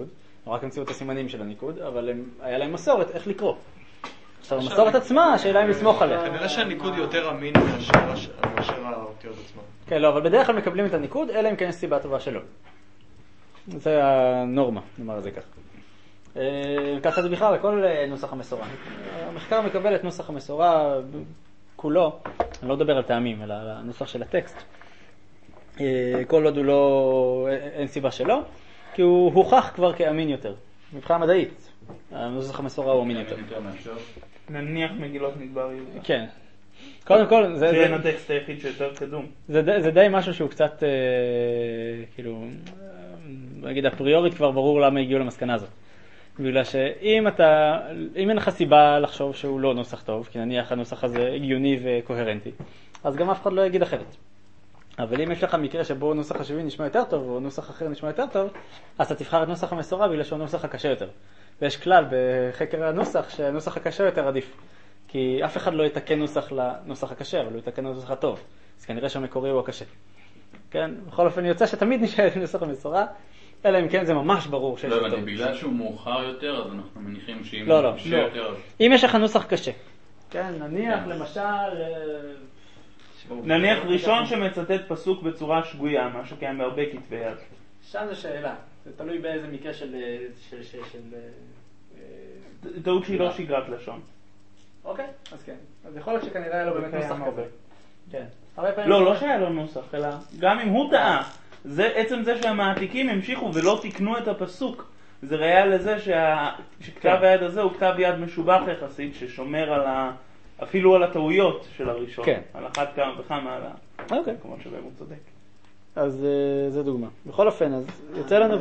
רק המציאו את הסימנים של הניקוד, אבל הם, היה להם מסורת איך לקרוא. עכשיו, המסורת עצמה, השאלה אם לסמוך עליה. כנראה שהניקוד יותר אמין מאשר האותיות עצמם. כן, לא, אבל בדרך כלל מקבלים את הניקוד, אלא אם כן יש סיבה טובה שלו. זה הנורמה, נאמר את זה ככה. ככה זה בכלל לכל נוסח המסורה. המחקר מקבל את נוסח המסורה כולו, אני לא מדבר על טעמים, אלא על הנוסח של הטקסט. כל עוד הוא לא, אין סיבה שלו, כי הוא הוכח כבר כאמין יותר. מבחינה מדעית, הנוסח המסורה הוא אמין יותר. נניח מגילות מדבר יהודה. כן. קודם כל, זה... זה הטקסט היחיד שיותר קדום. זה, זה די משהו שהוא קצת, אה, כאילו, נגיד אפריורית כבר ברור למה הגיעו למסקנה הזאת. בגלל שאם אתה, אם אין לך סיבה לחשוב שהוא לא נוסח טוב, כי נניח הנוסח הזה הגיוני וקוהרנטי, אז גם אף אחד לא יגיד אחרת. אבל אם יש לך מקרה שבו נוסח השביעי נשמע יותר טוב, או נוסח אחר נשמע יותר טוב, אז אתה תבחר את נוסח המסורה בגלל שהוא הנוסח הקשה יותר. ויש כלל בחקר הנוסח שהנוסח הקשה יותר עדיף. כי אף אחד לא יתקן נוסח לנוסח הקשה, אבל הוא יתקן נוסח הטוב. אז כנראה שהמקורי הוא הקשה. כן? בכל אופן יוצא שתמיד נשאר את נוסח המסורה, אלא אם כן זה ממש ברור שיש לא, טוב. בגלל שהוא מאוחר יותר, אז אנחנו מניחים שאם לא, לא, קשה לא. יותר... אם יש לך נוסח קשה. כן, נניח למשל... נניח ראשון שמצטט פסוק בצורה שגויה, מה שקיים בהרבה כתבי יד. שם זו שאלה. זה תלוי באיזה מקרה של... של, של, של טעות שהיא לא שגרת לשון. אוקיי, אז כן. אז יכול להיות שכנראה היה לו באמת נוסח כזה. כן. לא, לא שהיה לו נוסח, אלא גם אם הוא טעה. זה עצם זה שהמעתיקים המשיכו ולא תיקנו את הפסוק. זה ראיה לזה שה... שכתב היד הזה הוא כתב יד משובח יחסית, ששומר על ה... אפילו על הטעויות של הראשון. כן. על אחת כמה וכמה על המקומות שבהם הוא צודק. אז זה דוגמה. בכל אופן, אז יוצא לנו...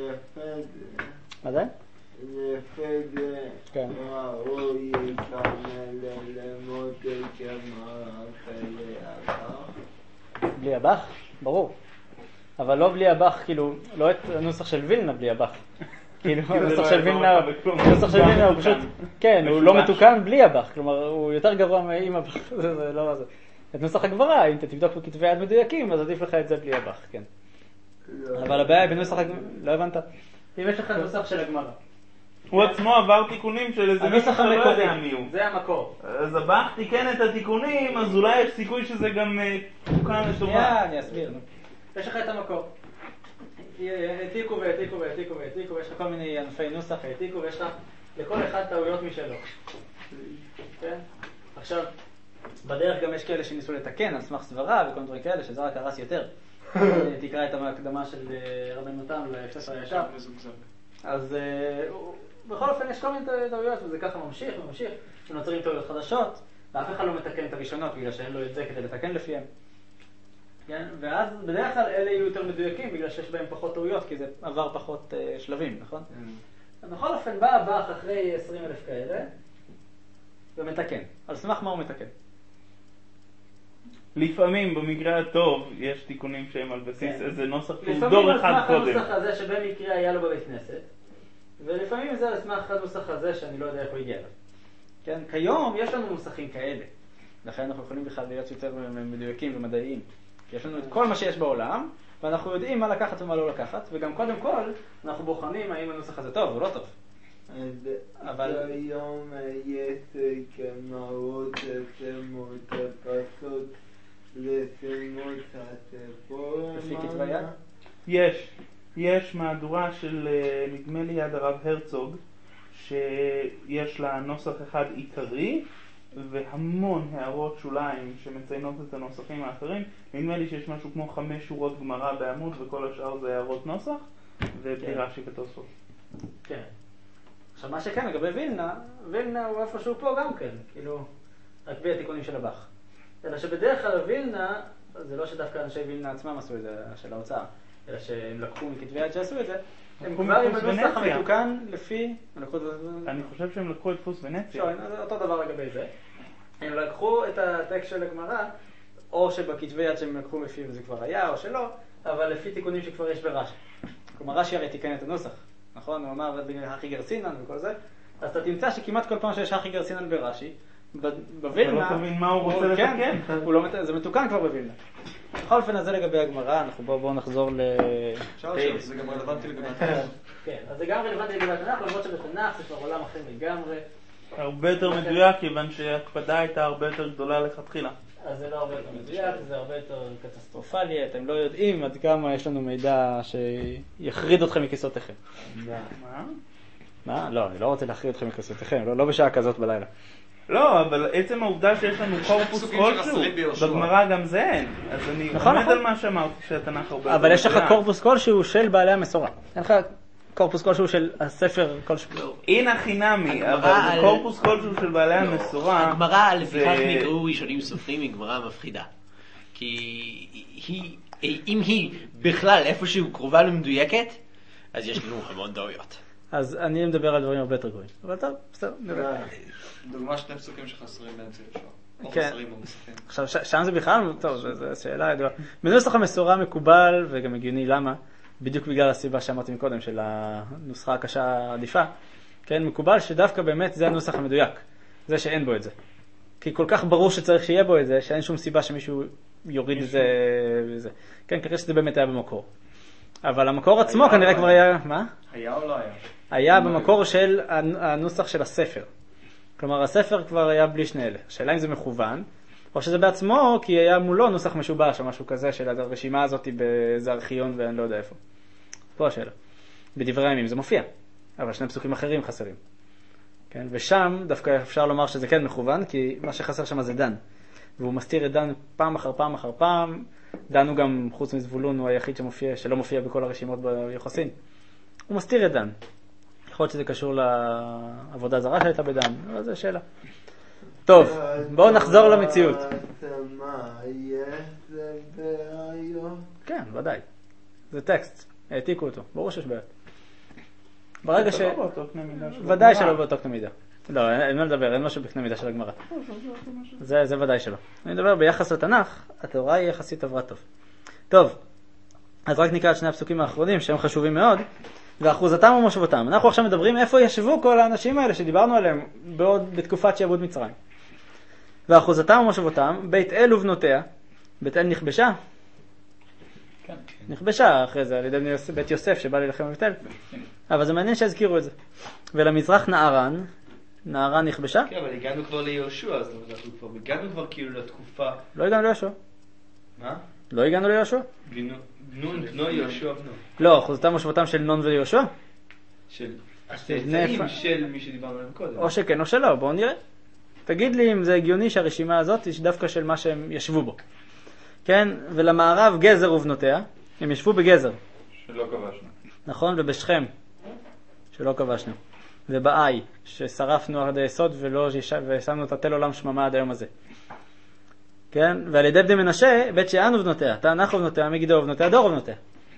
מה זה? לפי זה ראוי כמל ללמוד כמרח בלי הבח. בלי הבח? ברור. אבל לא בלי הבח, כאילו, לא את הנוסח של וילנה בלי הבח. כאילו, הנוסח של וילנה, הנוסח של וילנה הוא פשוט, כן, הוא לא מתוקן בלי הבח, כלומר, הוא יותר גרוע עם הבח, זה לא זה. את נוסח הגברה, אם אתה תבדוק בכתבי יד מדויקים, אז עדיף לך את זה בלי הבח, כן. אבל הבעיה בנוסח הגמרא, לא הבנת? אם יש לך נוסח של הגמרא. הוא עצמו עבר תיקונים של איזה הנוסח המקורי, זה המקור. אז הבח תיקן את התיקונים, אז אולי יש סיכוי שזה גם תוקן לטובה. אני אסביר. יש לך את המקור. העתיקו והעתיקו והעתיקו והעתיקו, יש לך כל מיני ענפי נוסח, העתיקו, ויש לך לכל אחד טעויות משלו. כן? עכשיו, בדרך גם יש כאלה שניסו לתקן על סמך סברה וכל מיני כאלה, שזה רק הרס יותר. תקרא את ההקדמה של רבן נתן לספר הישר. אז בכל אופן יש כל מיני טעויות, וזה ככה ממשיך וממשיך, ונוצרים טעויות חדשות, ואף אחד לא מתקן את הראשונות, בגלל שאין לו את זה כדי לתקן לפיהם. כן? ואז בדרך כלל אלה יהיו יותר מדויקים, בגלל שיש בהם פחות טעויות, כי זה עבר פחות uh, שלבים, נכון? Mm. אז בכל אופן בא הבח אחרי עשרים אלף כאלה, ומתקן. על סמך מה הוא מתקן? לפעמים, במקרה הטוב, יש תיקונים שהם על בסיס כן. איזה נוסח שהוא דור אחד קודם. לפעמים על סמך הנוסח הזה שבמקרה היה לו בבית כנסת, ולפעמים זה על סמך הנוסח הזה שאני לא יודע איך הוא הגיע אליו. כן? כיום יש לנו נוסחים כאלה, לכן אנחנו יכולים בכלל להיות יותר מדויקים ומדעיים. יש לנו את כל מה שיש בעולם, ואנחנו יודעים מה לקחת ומה לא לקחת, וגם קודם כל אנחנו בוחנים האם הנוסח הזה טוב או לא טוב. אבל היום יש כמרות שמות הפסות לשמות הספור. לפי כתבי יד? יש. יש מהדורה של נדמה לי יד הרב הרצוג, שיש לה נוסח אחד עיקרי, והמון הערות שוליים שמציינות את הנוסחים האחרים. נדמה לי שיש משהו כמו חמש שורות גמרא בעמוד, וכל השאר זה הערות נוסח, ובלי רש"י ותוספות. כן. עכשיו מה שכן, לגבי וילנה, וילנה הוא איפשהו פה גם כן, כאילו, רק בלי התיקונים של הבח. אלא שבדרך כלל וילנה, זה לא שדווקא אנשי וילנה עצמם עשו את זה, של ההוצאה, אלא שהם לקחו מכתבי יד שעשו את זה, הם כבר עם הנוסח המתוקן לפי... אני חושב שהם לקחו את דפוס ונציה. זה אותו דבר לגבי זה. הם לקחו את הטקסט של הגמרא, או שבכתבי יד שהם לקחו לפי וזה כבר היה, או שלא, אבל לפי תיקונים שכבר יש ברש"י. כלומר, רש"י הרי תיקן את הנוסח, נכון? הוא אמר הכי גרסינן וכל זה, אז אתה תמצא שכמעט כל פעם שיש הכי גרסינן ברש"י, בווילנה... אתה לא תבין מה הוא רוצה לתקן. זה מתוקן כבר בווילנה. בכל אופן הזה לגבי הגמרא, אנחנו בואו נחזור ל... אפשר לשאול, זה גם רלוונטי לגבי התנ"ך. כן, אז זה גם רלוונטי לגבי התנ"ך, למרות שבתנ"ך זה כבר עולם אחר לגמרי. הרבה יותר מדויק, כיוון שההקפדה הייתה הרבה יותר גדולה לכתחילה. אז זה לא הרבה יותר מדויק, זה הרבה יותר קטסטרופלי, אתם לא יודעים עד כמה יש לנו מידע שיחריד אתכם מכיסאותיכם. מה? מה? לא, אני לא רוצה להחריד אתכם מכיסאותיכם, לא בשעה כזאת בלילה. לא, אבל עצם העובדה שיש לנו קורפוס כלשהו, בגמרא גם זה אין. אז אני עומד על מה שאמרתי שהתנ"ך הרבה... אבל יש לך קורפוס כלשהו של בעלי המסורה. אין לך קורפוס כלשהו של הספר כלשהו. הנה חינמי, אבל קורפוס כלשהו של בעלי המסורה... הגמרא לפיכך נקראו ראשונים סופרים היא גמרא מפחידה. כי אם היא בכלל איפשהו קרובה למדויקת, אז יש לנו המון דוריות. אז אני מדבר על דברים הרבה יותר גרועים. אבל טוב, בסדר, נראה. דוגמה שני פסוקים שחסרים באמצע יהושע. או כן. חסרים במסכים. עכשיו, שם זה בכלל, טוב, זו שאלה ידועה. בנוסח המסורה מקובל, וגם הגיוני למה, בדיוק בגלל הסיבה שאמרתי מקודם, של הנוסחה הקשה העדיפה, כן, מקובל שדווקא באמת זה הנוסח המדויק, זה שאין בו את זה. כי כל כך ברור שצריך שיהיה בו את זה, שאין שום סיבה שמישהו יוריד את זה וזה. כן, כנראה שזה באמת היה במקור. אבל המקור עצמו כנראה כבר היה, מה? היה או לא היה? היה במקור של הנוסח של הספר. כלומר, הספר כבר היה בלי שני אלה. השאלה אם זה מכוון, או שזה בעצמו, כי היה מולו נוסח משובש או משהו כזה של הרשימה הזאת באיזה ארכיון ואני לא יודע איפה. פה השאלה. בדברי הימים זה מופיע, אבל שני פסוקים אחרים חסרים. כן? ושם דווקא אפשר לומר שזה כן מכוון, כי מה שחסר שם זה דן. והוא מסתיר את דן פעם אחר פעם אחר פעם. דן הוא גם, חוץ מזבולון, הוא היחיד שמופיע, שלא מופיע בכל הרשימות ביוחסין. הוא מסתיר את דן. יכול להיות שזה קשור לעבודה זרה שהייתה בדן, אבל זו שאלה. טוב, בואו נחזור למציאות. מה, יש בעיות? כן, ודאי. זה טקסט, העתיקו אותו, ברור שיש בעיות. ברגע ש... זה לא באותו קנה מידה של הגמרא. ודאי שלא באותו קנה מידה. לא, אין מה לדבר, אין משהו בקנה מידה של הגמרא. זה, זה ודאי שלא. אני מדבר ביחס לתנ"ך, התורה היא יחסית עברה טוב. טוב, אז רק נקרא את שני הפסוקים האחרונים שהם חשובים מאוד. ואחוזתם ומושבותם. אנחנו עכשיו מדברים איפה ישבו כל האנשים האלה שדיברנו עליהם בעוד בתקופת שעבוד מצרים. ואחוזתם ומושבותם, בית אל ובנותיה. בית אל נכבשה? כן. נכבשה אחרי זה על ידי בית יוסף שבא להילחם בבית אל. אבל זה מעניין שהזכירו את זה. ולמזרח נערן, נערן נכבשה? כן, אבל הגענו כבר ליהושע, זאת אומרת, אנחנו כבר הגענו כבר כאילו לתקופה... לא הגענו ליהושע. מה? לא הגענו ליהושע? נון, בנו, יהושע בנו. לא, אחוזתם ומושבותם של נון ויהושע? של הצאצאים של מי שדיברנו עליהם קודם. או שכן או שלא, בואו נראה. תגיד לי אם זה הגיוני שהרשימה הזאת היא דווקא של מה שהם ישבו בו. כן, ולמערב גזר ובנותיה, הם ישבו בגזר. שלא כבשנו. נכון, ובשכם, שלא כבשנו. ובאי, ששרפנו עד היסוד ולא ושמנו את התל עולם שממה עד היום הזה. כן, ועל ידי בני מנשה, בית שאן ובנותיה, תענך ובנותיה, מגידו ובנותיה, דור ובנותיה.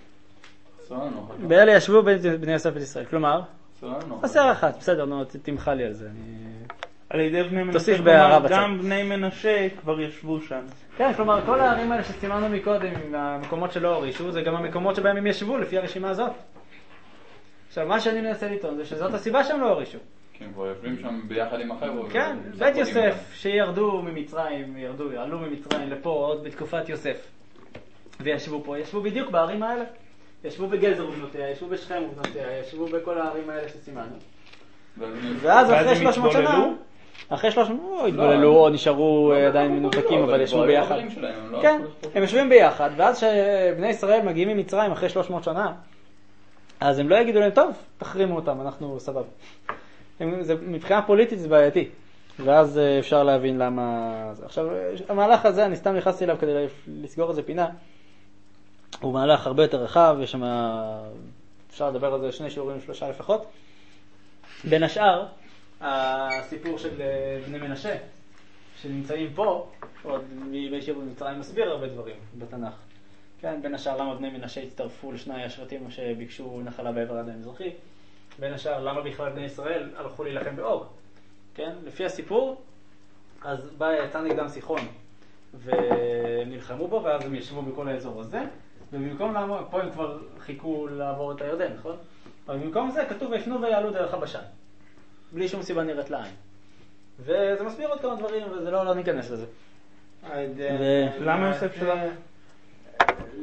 באלה ישבו בני יוסף בית ישראל. כלומר, חסר אחת, בסדר, נו, תמחה לי על זה. על ידי בני תוסיף מנשה, בהערה כלומר, בצד. גם בני מנשה כבר ישבו שם. כן, כלומר, כל הערים האלה שסימנו מקודם, המקומות שלא הורישו, זה גם המקומות שבהם הם ישבו לפי הרשימה הזאת. עכשיו, מה שאני מנסה לטעון זה שזאת הסיבה שהם לא הורישו. כן, כבר יושבים שם ביחד עם החבר'ה. כן, בית יוסף שירדו ממצרים, ירדו, עלו ממצרים לפה עוד בתקופת יוסף. וישבו פה, ישבו בדיוק בערים האלה. ישבו בגזר ובנותיה, ישבו בשכם ובנותיה, ישבו בכל הערים האלה שסימנו. ואז אחרי שלוש מאות שנה, אחרי שלוש מאות, או התבוללו או נשארו עדיין מנותקים, אבל ישבו ביחד. כן, הם יושבים ביחד, ואז שבני ישראל מגיעים ממצרים אחרי שלוש מאות שנה, אז הם לא יגידו להם, טוב, תחרימו אותם, אנחנו סבב. מבחינה פוליטית זה בעייתי, ואז אפשר להבין למה... עכשיו, המהלך הזה, אני סתם נכנסתי אליו כדי לסגור איזה פינה, הוא מהלך הרבה יותר רחב, יש שם, אפשר לדבר על זה שני שיעורים, שלושה לפחות. בין השאר, הסיפור של בני מנשה, שנמצאים פה, עוד מימי שיעור מצרים מסביר הרבה דברים בתנ"ך. כן, בין השאר למה בני מנשה הצטרפו לשני השבטים שביקשו נחלה בעבר הירדן המזרחי. בין השאר למה בכלל בני ישראל הלכו להילחם באור. כן, לפי הסיפור, אז בא יצא נגדם סיחון, והם נלחמו בו, ואז הם ישבו בכל האזור הזה. ובמקום לעמוד, פה הם כבר חיכו לעבור את הירדן, נכון? אבל במקום זה כתוב ויפנו ויעלו דרך הבשן. בלי שום סיבה נראית לעין. וזה מסביר עוד כמה דברים, וזה לא, לא ניכנס לזה. למה יוסף שלח?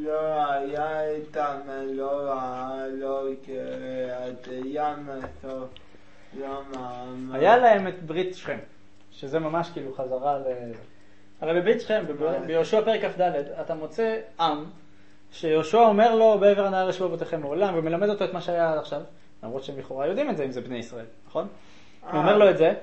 לא היה איתם, לא ראה, לא קראת ים הסוף, לא מאמר. היה להם את ברית שכם, שזה ממש כאילו חזרה ל... הרי בברית שכם, ביהושע פרק כ"ד, אתה מוצא עם, שיהושע אומר לו בעבר הנהר ישבו אבותיכם מעולם, ומלמד אותו את מה שהיה עד עכשיו, למרות שהם לכאורה יודעים את זה, אם זה בני ישראל, נכון? הוא אומר לו את זה.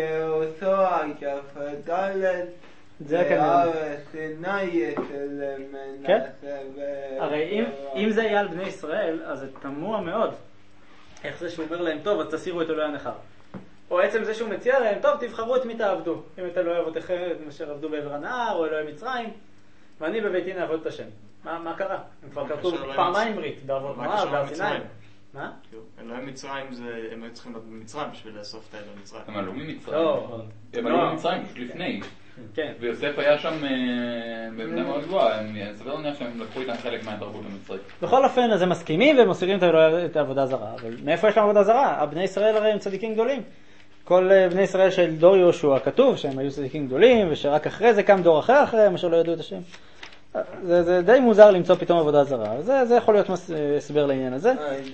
יהושע כ"ד זה כנראה. סיני של כן? מנסה. הרי אם, אם זה היה על בני ישראל, אז זה תמוה מאוד. איך זה שהוא אומר להם, טוב, אז תסירו את אלוהי הנכר. או עצם זה שהוא מציע להם, טוב, תבחרו את מי תעבדו. אם את אלוהי אבותיכם, אשר עבדו בעבר הנהר, או אלוהי מצרים, ואני בביתי נעבוד את השם. מה, מה קרה? הם כבר כתוב פעמיים ברית, בערבות מואב, בהר סיני. מה? אלוהי מצרים זה, הם היו צריכים להיות במצרים בשביל לאסוף את האלוהי מצרים. הם עלו ממצרים. לא. הם עלו ממצרים פשוט לפני. כן. ויוסף היה שם בעמדה מאוד גבוהה, הם סביר להניח שהם לקחו איתם חלק מהתרבות המצרית. בכל אופן, אז הם מסכימים והם מסירים את העבודה הזרה. אבל מאיפה יש להם עבודה זרה? הבני ישראל הרי הם צדיקים גדולים. כל בני ישראל של דור יהושע כתוב שהם היו צדיקים גדולים, ושרק אחרי זה קם דור אחר אחריהם, אשר לא ידעו את השם. זה, זה די מוזר למצוא פתאום עבודה זרה. זה, זה יכול להיות מס, הסבר לעניין הזה.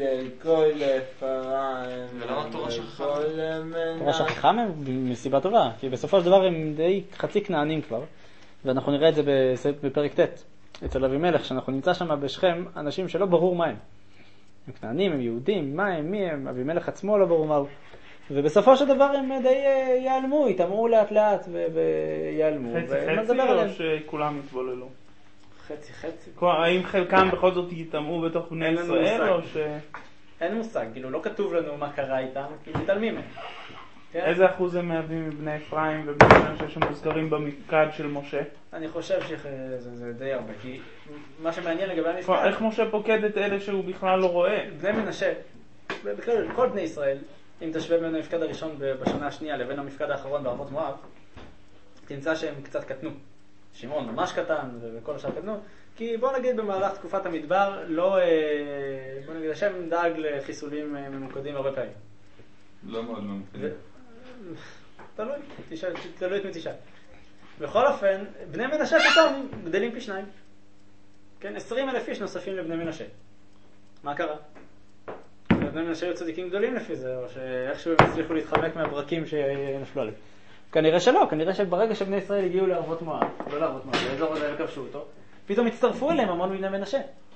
כל פרעה ולמה תורה שכחה? תורה שכחה מהם מסיבה טובה, כי בסופו של דבר הם די חצי כנענים כבר, ואנחנו נראה את זה בפרק ט' אצל אבימלך, שאנחנו נמצא שם בשכם אנשים שלא ברור מה הם. הם כנענים, הם יהודים, מה הם, מי הם, אבימלך עצמו לא ברור מהו. ובסופו של דבר הם די ייעלמו, יתאמרו לאט לאט ויעלמו. חצי חצי או שכולם יתבוללו? חצי חצי. האם חלקם בכל זאת יתאמרו בתוך בני ישראל או ש... אין מושג, כאילו לא כתוב לנו מה קרה איתם, כי מתעלמים מהם. איזה אחוז הם מהווים מבני אפרים ובני מנשה שמוזכרים במפקד של משה? אני חושב שזה די הרבה, כי מה שמעניין לגבי המפקד... איך משה פוקד את אלה שהוא בכלל לא רואה? בני מנשה, בכלל כל בני ישראל, אם תשווה בין המפקד הראשון בשנה השנייה לבין המפקד האחרון בערבות מואב, תמצא שהם קצת קטנו. שמעון ממש קטן וכל השאר קטנו, כי בוא נגיד במהלך תקופת המדבר, לא, בוא נגיד, השם דאג לחיסולים ממוקדים הרבה פעמים. לא מאוד ממוקדים. תלוי, תלוי את מי תשאל. בכל אופן, בני מנשה פתאום גדלים פי שניים. כן, עשרים אלף איש נוספים לבני מנשה. מה קרה? בני מנשה היו צדיקים גדולים לפי זה, או שאיכשהו הם הצליחו להתחמק מהברקים שנפלו עליהם. כנראה שלא, כנראה שברגע שבני ישראל הגיעו לערבות מואב, לא לערבות מואב, לאזור הזה וכבשו אותו, פתאום הצטרפו אליהם המון מבני מנשה.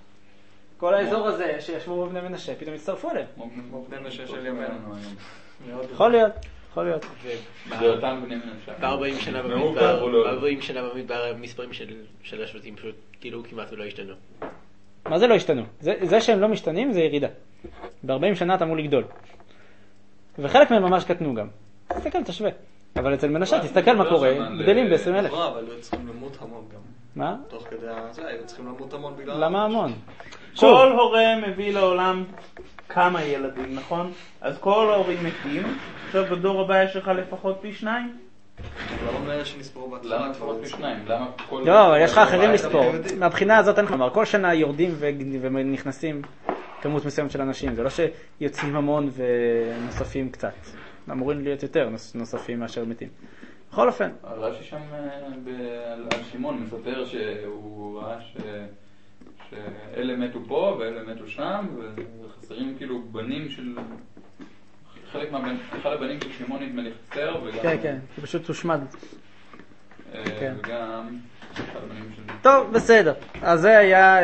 כל האזור הזה שישבו בבני מנשה, פתאום הצטרפו אליהם. כמו בני מנשה של ימינו. יכול להיות, יכול להיות. זה אותם בני מנשה. ב-ארבעים שנה במדבר, ב-ארבעים שנה במדבר, המספרים של השבטים פשוט כאילו כמעט ולא השתנו. מה זה לא השתנו? זה שהם לא משתנים זה ירידה. ב-ארבעים שנה אתה אמור לגדול. וחלק מהם ממש קטנו גם. תסתכל, תשווה. אבל אצל מנשה, תסתכל מה קורה, גדלים ב-עשרים אלף. אבל היו צריכים למות המון גם. מה? תוך כדי זה, היו צריכים למות המון בגלל... למה המון? כל הורה מביא לעולם כמה ילדים, נכון? אז כל ההורים מתים, עכשיו בדור הבא יש לך לפחות פי שניים? לא אומר שנספור בהתחלה. למה לפחות פי שניים? למה כל... לא, יש לך אחרים לספור. מהבחינה הזאת אין כלומר, כל שנה יורדים ונכנסים כמות מסוימת של אנשים. זה לא שיוצאים המון ונוספים קצת. אמורים להיות יותר נוספים מאשר מתים. בכל אופן. רש"י שם על שמעון מספר שהוא ראה שאלה מתו פה ואלה מתו שם, וחסרים כאילו בנים של... חלק מהבנים, אחד הבנים של שמעון נדמה לי חסר, וגם... כן, כן, זה פשוט הושמד. וגם אחד הבנים של... טוב, בסדר. אז זה היה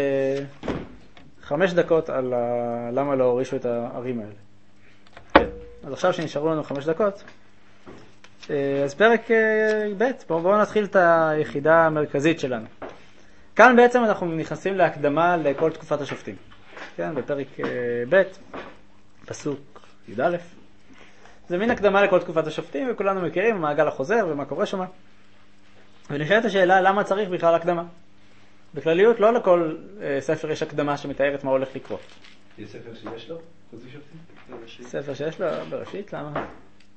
חמש דקות על למה לא הורישו את הערים האלה. אז עכשיו שנשארו לנו חמש דקות, אז פרק ב', בואו נתחיל את היחידה המרכזית שלנו. כאן בעצם אנחנו נכנסים להקדמה לכל תקופת השופטים. כן, בפרק ב', פסוק י"א. זה מין הקדמה לכל תקופת השופטים, וכולנו מכירים המעגל החוזר ומה קורה שם. ונשאלת השאלה, למה צריך בכלל הקדמה? בכלליות, לא לכל ספר יש הקדמה שמתארת מה הולך לקרות. יש ספר שיש לו? חוץ משופטים? ספר שיש לו בראשית, למה?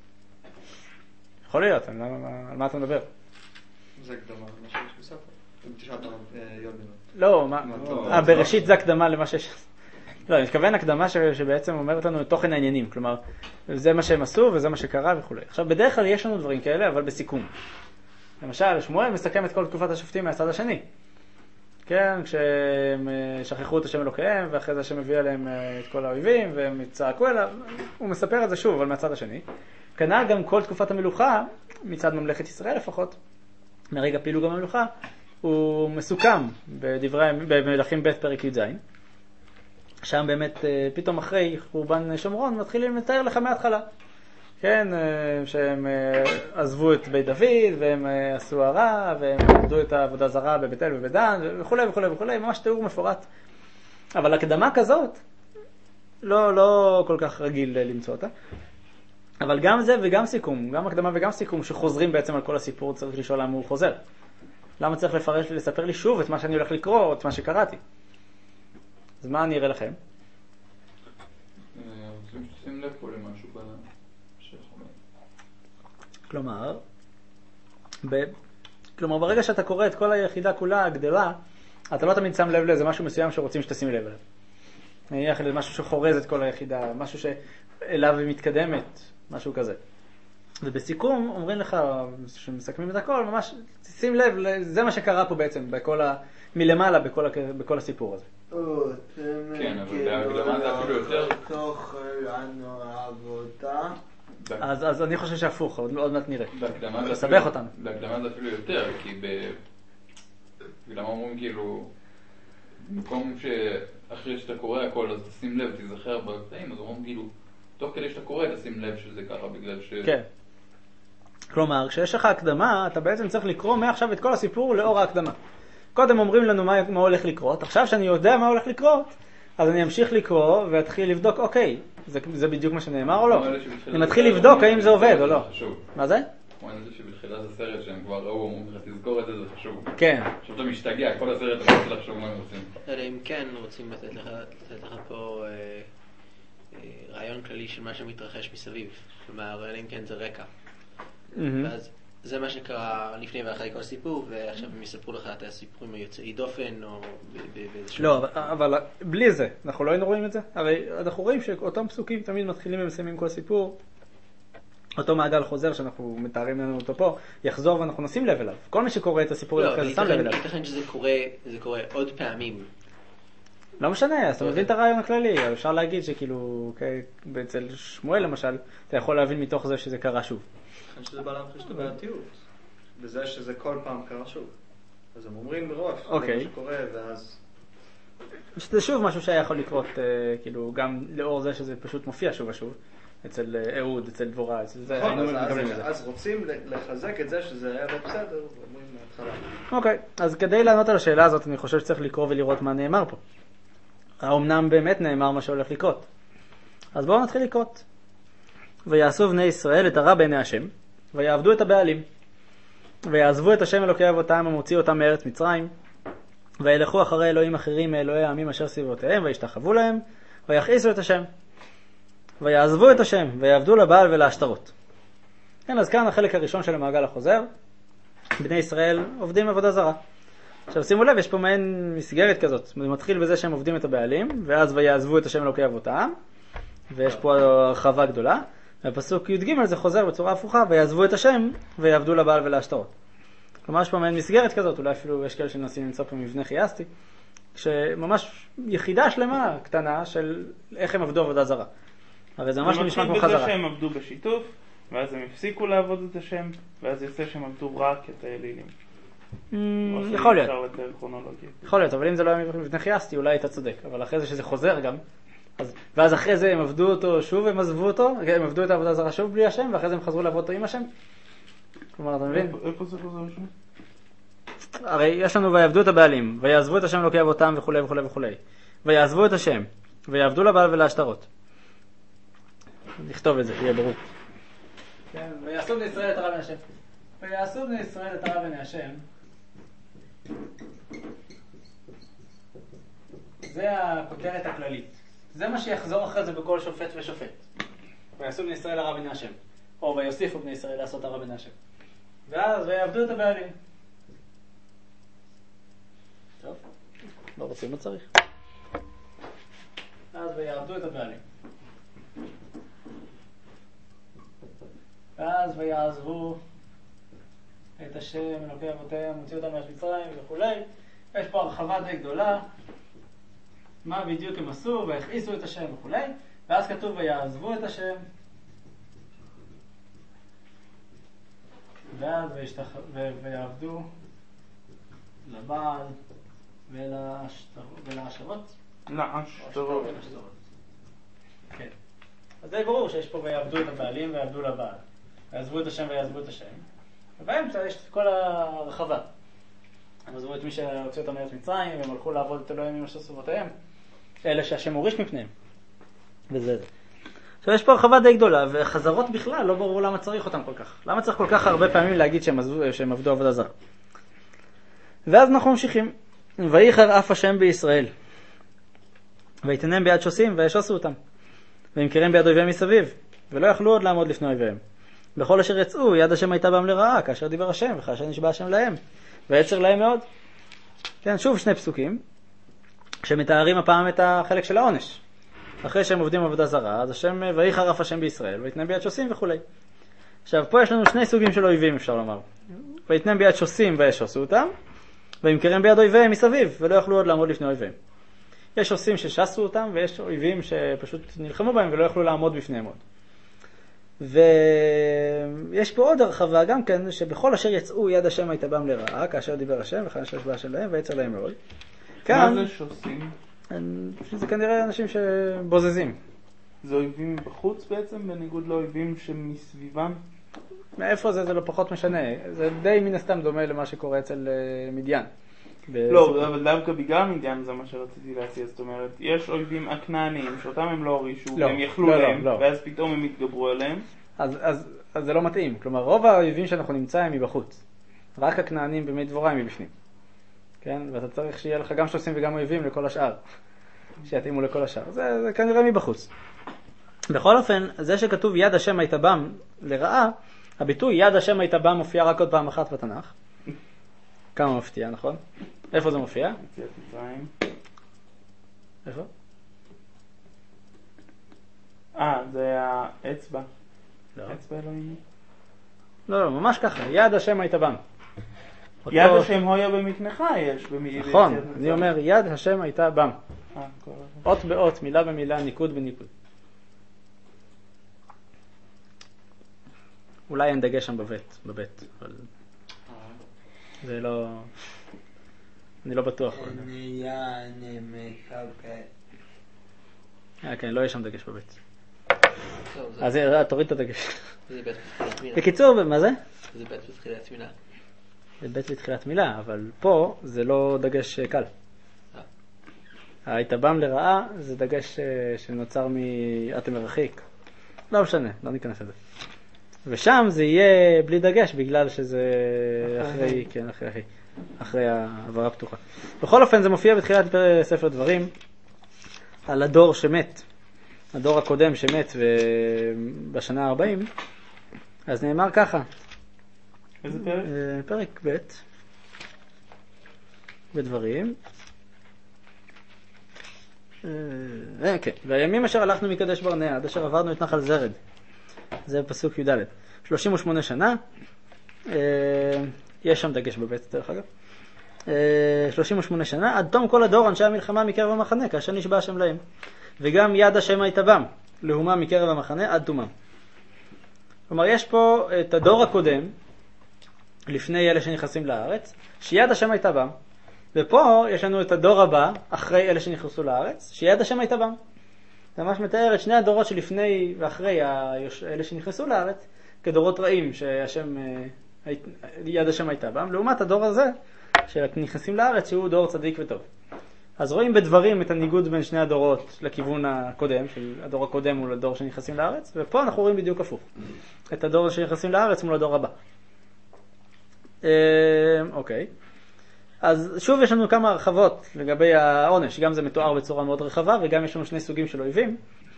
יכול להיות, על מה אתה מדבר? זה הקדמה, מה שיש בספר. תשעת יודינו. לא, בראשית זה הקדמה למה שיש. לא, אני מתכוון הקדמה שבעצם אומרת לנו את תוכן העניינים, כלומר, זה מה שהם עשו וזה מה שקרה וכו'. עכשיו, בדרך כלל יש לנו דברים כאלה, אבל בסיכום. למשל, שמואל מסכם את כל תקופת השופטים מהצד השני. כן, כשהם שכחו את השם אלוקיהם, ואחרי זה השם הביא עליהם את כל האויבים, והם צעקו אליו, הוא מספר את זה שוב, אבל מהצד השני. כנ"ל גם כל תקופת המלוכה, מצד ממלכת ישראל לפחות, מרגע פילוג המלוכה, הוא מסוכם בדברי, במלכים ב' פרק י"ז. שם באמת פתאום אחרי חורבן שומרון מתחילים לתאר לך מההתחלה. כן, שהם עזבו את בית דוד, והם עשו הרע, והם עבדו את העבודה זרה בבית אל ובדן, וכו' וכו' וכו', ממש תיאור מפורט. אבל הקדמה כזאת, לא, לא כל כך רגיל למצוא אותה. אבל גם זה וגם סיכום, גם הקדמה וגם סיכום, שחוזרים בעצם על כל הסיפור, צריך לשאול למה הוא חוזר. למה צריך לפרש ולספר לי שוב את מה שאני הולך לקרוא, או את מה שקראתי? אז מה אני אראה לכם? רוצים שתשים לב פה למשהו בנה. כלומר, ב... כלומר, ברגע שאתה קורא את כל היחידה כולה הגדלה, אתה לא תמיד שם לב לאיזה משהו מסוים שרוצים שתשים לב אליו. נניח למשהו שחורז את כל היחידה, משהו שאליו היא מתקדמת, משהו כזה. ובסיכום אומרים לך, שמסכמים את הכל, ממש שים לב, זה מה שקרה פה בעצם, בכל ה... מלמעלה בכל, ה... בכל הסיפור הזה. כן, אבל בהקדמה זה אפילו יותר. אז, אז אני חושב שהפוך, עוד, עוד מעט נראה. בהקדמה לסבך אותנו. בהקדמה זה אפילו יותר, כי ב... למה אומרים כאילו, במקום שאחרי שאתה קורא הכל אז תשים לב, תיזכר בקטעים, אז אומרים כאילו, תוך כדי שאתה קורא תשים לב שזה ככה, בגלל ש... כן. כלומר, כשיש לך הקדמה, אתה בעצם צריך לקרוא מעכשיו את כל הסיפור לאור ההקדמה. קודם אומרים לנו מה, מה הולך לקרות, עכשיו שאני יודע מה הולך לקרות, אז אני אמשיך לקרוא ואתחיל לבדוק, אוקיי, זה, זה בדיוק מה שנאמר או לא? אני מתחיל לבדוק האם זה עובד או לא. מה זה? כמו זה שבתחילת הסרט שהם כבר ראו, אומרים לך, תזכור את זה, זה חשוב. כן. עכשיו אתה משתגע, כל הסרט אתה רוצה לחשוב מה הם רוצים. אלא אם כן רוצים לתת לך, לתת לך פה אה, אה, רעיון כללי של מה שמתרחש מסביב. כלומר, אלא אם כן זה רקע. ואז זה מה שקרה לפני ואחרי כל סיפור, ועכשיו הם יספרו לך את הסיפורים היוצאי דופן, או באיזשהו... לא, אבל, אבל בלי זה, אנחנו לא היינו רואים את זה. הרי אנחנו רואים שאותם פסוקים תמיד מתחילים ומסיימים כל סיפור. אותו מעגל חוזר שאנחנו מתארים לנו אותו פה, יחזור ואנחנו נשים לב אליו. כל מי שקורא את הסיפור לא, אחרי זה שם לב אליו. ייתכן שזה קורה, זה קורה עוד פעמים. לא משנה, אז אתה מבין את הרעיון הכללי. אפשר להגיד שכאילו, אצל שמואל למשל, אתה יכול להבין מתוך זה שזה קרה שוב. אני חושב שזה בא להמחיש את הבעייתיות, בזה שזה כל פעם קרה שוב. אז הם אומרים מראש, זה מה שקורה, ואז... שזה שוב משהו שהיה יכול לקרות, כאילו, גם לאור זה שזה פשוט מופיע שוב ושוב, אצל אהוד, אצל דבורה, אצל זה, היינו מקבלים את זה. אז רוצים לחזק את זה שזה היה לא בסדר, ואומרים מההתחלה. אוקיי, אז כדי לענות על השאלה הזאת, אני חושב שצריך לקרוא ולראות מה נאמר פה. האומנם באמת נאמר מה שהולך לקרות. אז בואו נתחיל לקרות. ויעשו בני ישראל את הרע בעיני השם, ויעבדו את הבעלים, ויעזבו את השם אלוקי אבותם המוציא אותם מארץ מצרים, וילכו אחרי אלוהים אחרים מאלוהי העמים אשר סביבותיהם, וישתחוו להם, ויכעיסו את השם, ויעזבו את השם, ויעבדו לבעל ולהשתרות. כן, אז כאן החלק הראשון של המעגל החוזר, בני ישראל עובדים עבודה זרה. עכשיו שימו לב, יש פה מעין מסגרת כזאת, זה מתחיל בזה שהם עובדים את הבעלים, ואז ויעזבו את השם אלוקי אבותם, ויש פה הרחבה גדולה, והפסוק י' ג' זה חוזר בצורה הפוכה, ויעזבו את השם, ויעבדו לבעל ולהשתרות. כלומר, יש פה מעין מסגרת כזאת, אולי אפילו יש כאלה שמנסים למצוא פה מבנה חייסטי, שממש יחידה שלמה, קטנה, של איך הם עבדו עבודה זרה. הרי זה ממש נשמע כמו חזרה. זה מתחיל בזה שהם עבדו בשיתוף, ואז הם הפסיקו לעבוד את השם, ואז יוצא שהם עבדו רק את האלילים. יכול להיות. יכול להיות, אבל אם זה לא היה מבנה חייסטי, אולי היית צודק. אבל אחרי זה שזה חוזר גם, אז, ואז אחרי זה הם עבדו אותו שוב, הם עזבו אותו, הם עבדו את העבודה זרה שוב בלי השם, ואחרי זה הם חזרו לעבוד אותו עם השם. כלומר, אתה מבין? איפה זה חוזר השם? הרי יש לנו ויעבדו את הבעלים, ויעזבו את השם אלוקי אבותם וכו' וכו' וכו'. ויעזבו את השם, ויעבדו לבעל ולהשתרות. נכתוב את זה, יהיה ברור. כן, ויעשו בני ישראל את הרע בין השם. ויעשו בני ישראל את הרע בין השם. זה הכותרת הכללית. זה מה שיחזור אחרי זה בכל שופט ושופט. ויעשו בני ישראל הרע בין השם. או ויוסיפו בני ישראל לעשות הרע בין השם. ואז ויעבדו את הבעלים. טוב, לא רוצים, לא צריך. אז ויעבדו את הבעלים. ואז ויעזבו את השם אלוקי אבותיהם, מוציא אותם מארץ מצרים וכו'. יש פה הרחבה די גדולה, מה בדיוק הם עשו, והכעיסו את השם וכו'. ואז כתוב ויעזבו את השם, ואז וישתח... ו... ויעבדו לבעל ולהשתר... ולהשרות. להשתרות. כן. אז די ברור שיש פה ויעבדו את הבעלים ויעבדו לבעל. ויעזבו את השם ויעזבו את השם. ובאמצע יש את כל הרחבה. הם עזבו את מי שהוציאו אותם מארץ מצרים, והם הלכו לעבוד את אלוהים עם אשר סובותיהם. אלה שהשם הוריש מפניהם. וזה זה. עכשיו יש פה הרחבה די גדולה, וחזרות בכלל לא ברור למה צריך אותם כל כך. למה צריך כל כך הרבה פעמים להגיד שהם, עזבו, שהם עבדו עבודה זרה. ואז אנחנו ממשיכים. ויחר אף השם בישראל. ויתנם ביד שוסים וישוסו אותם. וימכרם ביד אויביהם מסביב. ולא יכלו עוד לעמוד לפני אויביהם. בכל אשר יצאו יד השם הייתה בהם לרעה, כאשר דיבר השם וכאשר נשבע השם להם. ויצר להם מאוד. כן, שוב שני פסוקים. שמתארים הפעם את החלק של העונש. אחרי שהם עובדים עבודה זרה, אז השם ויחר אף השם בישראל, ויתנם ביד שוסים וכו'. עכשיו, פה יש לנו שני סוגים של אויבים, אפשר לומר. ויתנם ביד שוסים וישוסו אותם, וימכרם ביד אויביהם מסביב, ולא יכלו עוד לעמוד לפני אויביהם. יש שוסים ששסו אותם, ויש אויבים שפשוט נלחמו בהם ולא יכלו לעמוד בפניהם עוד. ויש פה עוד הרחבה גם כן, שבכל אשר יצאו יד השם הייתה בהם לרעה, כאשר דיבר השם וכאשר נשבע שלהם, ויצר להם מאוד. מה זה שוסים? זה כנראה אנשים שבוזזים. זה אויבים בחוץ בעצם, בניגוד לאויבים שמסביבם? מאיפה זה? זה לא פחות משנה. זה די מן הסתם דומה למה שקורה אצל מדיין. לא, אבל דווקא בגלל מדיין זה מה שרציתי להציע. זאת אומרת, יש אויבים הכנעניים שאותם הם לא הורישו, הם יכלו להם, ואז פתאום הם התגברו עליהם. אז זה לא מתאים. כלומר, רוב האויבים שאנחנו נמצא הם מבחוץ. רק הכנענים במי דבורה הם מבפנים. כן? ואתה צריך שיהיה לך גם שוסים וגם אויבים לכל השאר. שיתאימו לכל השאר. זה, זה כנראה מבחוץ. בכל אופן, זה שכתוב יד השם הייתה בם לרעה, הביטוי יד השם הייתה בם מופיע רק עוד פעם אחת בתנ"ך. כמה מפתיע, נכון? איפה זה מופיע? יציאת מצרים. איפה? אה, זה האצבע. לא. אצבע אלוהים. לא, לא, ממש ככה. יד השם הייתה בם. יד אותו... השם הויה במקנך יש. במי... נכון, אני אומר יד השם הייתה בם. אה, כל אות באות, מילה במילה, ניקוד בניקוד. אולי אין דגש שם בבית, בבית, אבל זה לא... אני לא בטוח. אני יעני מקבל. אה, כן, לא יש שם דגש בבית. טוב, זה- אז תוריד את הדגש. זה בית בתחילת מילה. בקיצור, מה זה? זה בית בתחילת מילה. זה בית בתחילת מילה, אבל פה זה לא דגש קל. אה. היית בם לרעה זה דגש שנוצר מאתם מרחיק. לא משנה, לא ניכנס לזה. ושם זה יהיה בלי דגש בגלל שזה אחרי, כן, אחרי, אחרי, אחרי העברה פתוחה. בכל אופן זה מופיע בתחילת ספר דברים על הדור שמת, הדור הקודם שמת בשנה ה-ארבעים, אז נאמר ככה. איזה פרק? פרק ב' בדברים. אה, כן. והימים אשר הלכנו מקדש ברנע עד אשר עברנו את נחל זרד. זה פסוק י"ד. שלושים ושמונה שנה. יש שם דגש בבית דרך אגב. שלושים ושמונה שנה, עד תום כל הדור אנשי המלחמה מקרב המחנה, כאשר נשבע השם להם. וגם יד השם הייתה בם, להומה מקרב המחנה עד תומם. כלומר, יש פה את הדור הקודם, לפני אלה שנכנסים לארץ, שיד השם הייתה בם, ופה יש לנו את הדור הבא, אחרי אלה שנכנסו לארץ, שיד השם הייתה בם. זה ממש מתאר את שני הדורות שלפני ואחרי אלה שנכנסו לארץ, כדורות רעים שהשם, יד השם הייתה בם, לעומת הדור הזה, שנכנסים לארץ, שהוא דור צדיק וטוב. אז רואים בדברים את הניגוד בין שני הדורות לכיוון הקודם, של הדור הקודם מול הדור שנכנסים לארץ, ופה אנחנו רואים בדיוק הפוך. את הדור שנכנסים לארץ מול הדור הבא. אוקיי. אז שוב יש לנו כמה הרחבות לגבי העונש, גם זה מתואר בצורה מאוד רחבה, וגם יש לנו שני סוגים של אויבים.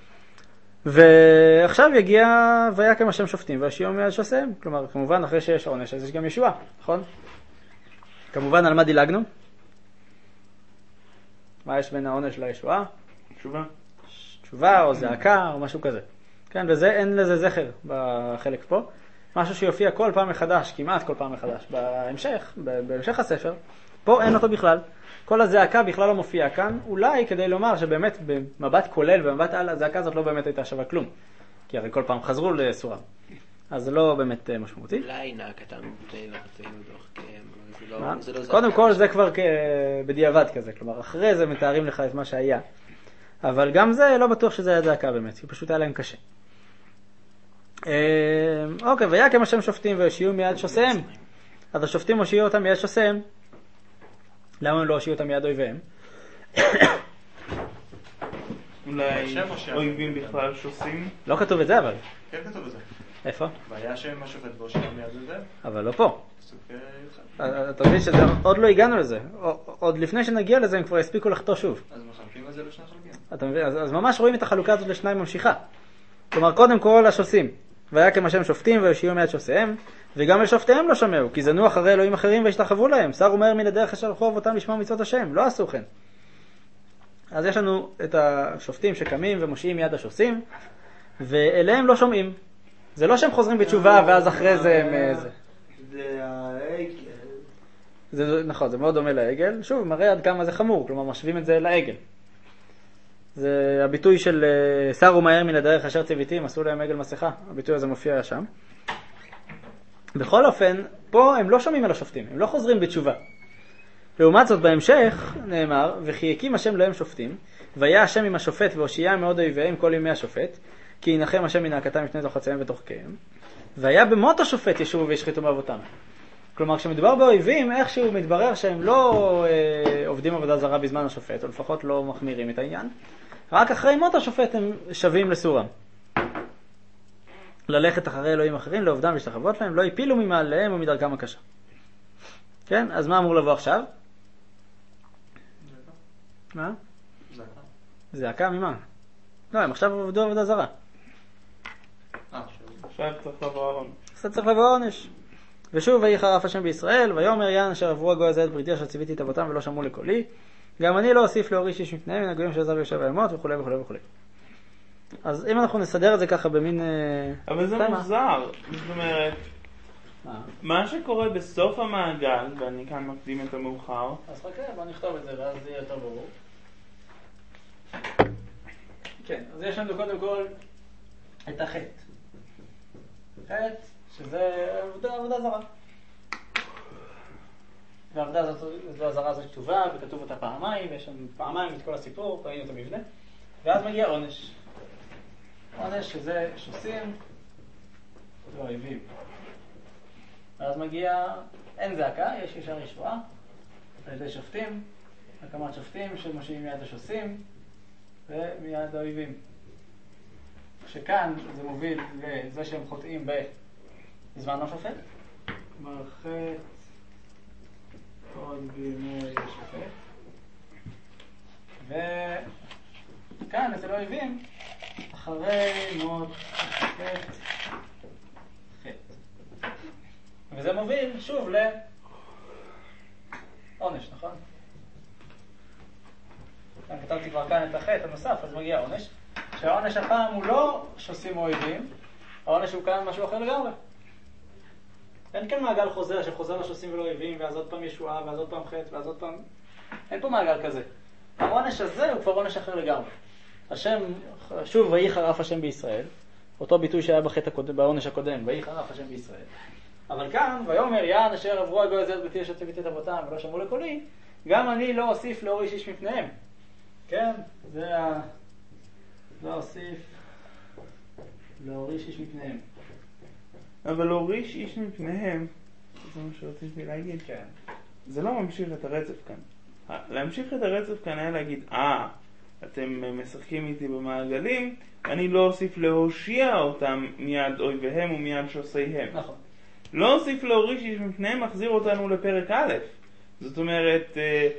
ועכשיו יגיע ויקם השם שופטים והשיעור מיד שוסם. כלומר, כמובן אחרי שיש עונש, אז יש גם ישועה, נכון? כמובן על מה דילגנו? מה יש בין העונש לישועה? תשובה. תשובה או זעקה או משהו כזה. כן, וזה אין לזה זכר בחלק פה. משהו שיופיע כל פעם מחדש, כמעט כל פעם מחדש. בהמשך, בהמשך הספר, פה אין אותו בכלל. כל הזעקה בכלל לא מופיעה כאן, אולי כדי לומר שבאמת במבט כולל, במבט על, הזעקה הזאת לא באמת הייתה שווה כלום. כי הרי כל פעם חזרו לסורם. אז זה לא באמת משמעותי. אולי נעקתם מפני לחצאינו דוח, זה לא זעקה. קודם כל זה כבר בדיעבד כזה, כלומר אחרי זה מתארים לך את מה שהיה. אבל גם זה לא בטוח שזה היה זעקה באמת, כי פשוט היה להם קשה. אוקיי, ויקם השם שופטים והושיעו מיד שוסיהם. אז השופטים הושיעו אותם מיד שוסיהם. למה הם לא הושיעו אותם מיד אויביהם? אולי אויבים בכלל שוסים? לא כתוב את זה אבל. כן כתוב את זה. איפה? והיה שם השופט והושיע מיד אויביהם. אבל לא פה. אתה מבין שעוד לא הגענו לזה. עוד לפני שנגיע לזה הם כבר הספיקו לחטוא שוב. אז מחלקים את זה לשני חלקים. אתה מבין? אז ממש רואים את החלוקה הזאת לשניים ממשיכה. כלומר, קודם כל השוסים. ויקם השם שופטים והושיעו מיד שוסיהם, וגם לשופטיהם לא שמעו, כי זנו אחרי אלוהים אחרים והשתחוו להם. סרו מהר מן הדרך אשר הלכו אבותם לשמוע מצוות השם. לא עשו כן. אז יש לנו את השופטים שקמים ומושיעים מיד השוסים, ואליהם לא שומעים. זה לא שהם חוזרים בתשובה ואז אחרי זה הם... זה העגל. זה, נכון, זה מאוד דומה לעגל. שוב, מראה עד כמה זה חמור, כלומר משווים את זה לעגל. זה הביטוי של סרו מהר מן הדרך אשר ציוויתים, עשו להם עגל מסכה. הביטוי הזה מופיע שם. בכל אופן, פה הם לא שומעים על השופטים, הם לא חוזרים בתשובה. לעומת זאת בהמשך נאמר, וכי הקים השם להם שופטים, והיה השם עם השופט והושיע מאוד אויביהם כל ימי השופט, כי ינחם השם מנאקתם מפני זוכציהם ותוכקיהם, והיה במות השופט ישובו וישחיתו מאבותם. כלומר, כשמדובר באויבים, איכשהו מתברר שהם לא אה, עובדים עבודה זרה בזמן השופט, או לפחות לא מחמירים את העניין. רק אחרי מות השופט הם שווים לסורם. ללכת אחרי אלוהים אחרים, לעובדם ולהשתחוות להם, לא יפילו ממעליהם ומדרכם הקשה. כן? אז מה אמור לבוא עכשיו? מה? זעקה. זעקה ממה? לא, הם עכשיו עובדו עבודה זרה. עכשיו צריך לבוא העונש. עכשיו צריך לבוא העונש. ושוב, ויהי חרף השם בישראל, ויאמר יען אשר עברו הגוי הזה את בריתי אשר ציוויתי את אבותם ולא שמעו לקולי. גם אני לא אוסיף להוריש איש מפניהם מן הגויים שעזב יושב הימות וכו' וכו' וכו'. אז אם אנחנו נסדר את זה ככה במין... אבל זה מוזר. זאת אומרת, מה שקורה בסוף המעגל, ואני כאן מקדים את המאוחר. אז חכה, בוא נכתוב את זה ואז זה יהיה יותר ברור. כן, אז יש לנו קודם כל את החטא. חטא, שזה עבודה, עבודה זרה. והעבודה הזרה הזאת כתובה, וכתוב אותה פעמיים, ויש שם פעמיים את כל הסיפור, ראינו את המבנה. ואז מגיע עונש. עונש שזה שוסים ואויבים. ואז מגיע, אין זעקה, יש ישר ישועה, על ידי שופטים, הקמת שופטים שמושיעים מיד השוסים ומיד האויבים. שכאן זה מוביל לזה שהם חוטאים בזמן השופט, מרחת עוד בימי השופט, וכאן אצל האויבים אחרי מות השופט חטא. וזה מוביל שוב לעונש, נכון? כאן כתבתי כבר כאן את החטא הנוסף, אז מגיע עונש. שהעונש הפעם הוא לא שוסים או אויבים, העונש הוא כאן משהו אחר לגמרי. אין כאן מעגל חוזר שחוזר לשוסים ולא אויבים, ואז עוד פעם ישועה, ואז עוד פעם חטא, ואז עוד פעם... אין פה מעגל כזה. העונש הזה הוא כבר עונש אחר לגמרי. השם, שוב, ויהי חרף השם בישראל, אותו ביטוי שהיה בחטא הקודם, בעונש הקודם, ויהי חרף השם בישראל. אבל כאן, ויאמר יען אשר עברו הגוי הזה את ביתי אשר ציוויתי את אבותם ולא שמעו לקולי, גם אני לא אוסיף להוריש איש מפניהם. כן, זה ה... לא אוסיף להוריש איש מפניהם. אבל להוריש איש מפניהם, זה מה שרציתי להגיד. כן. זה לא ממשיך את הרצף כאן. להמשיך את הרצף כאן היה להגיד, אה, אתם משחקים איתי במעגלים, אני לא אוסיף להושיע אותם מיד אויביהם ומיד שוסיהם. נכון. לא אוסיף להוריש איש מפניהם, מחזיר אותנו לפרק א'. זאת אומרת,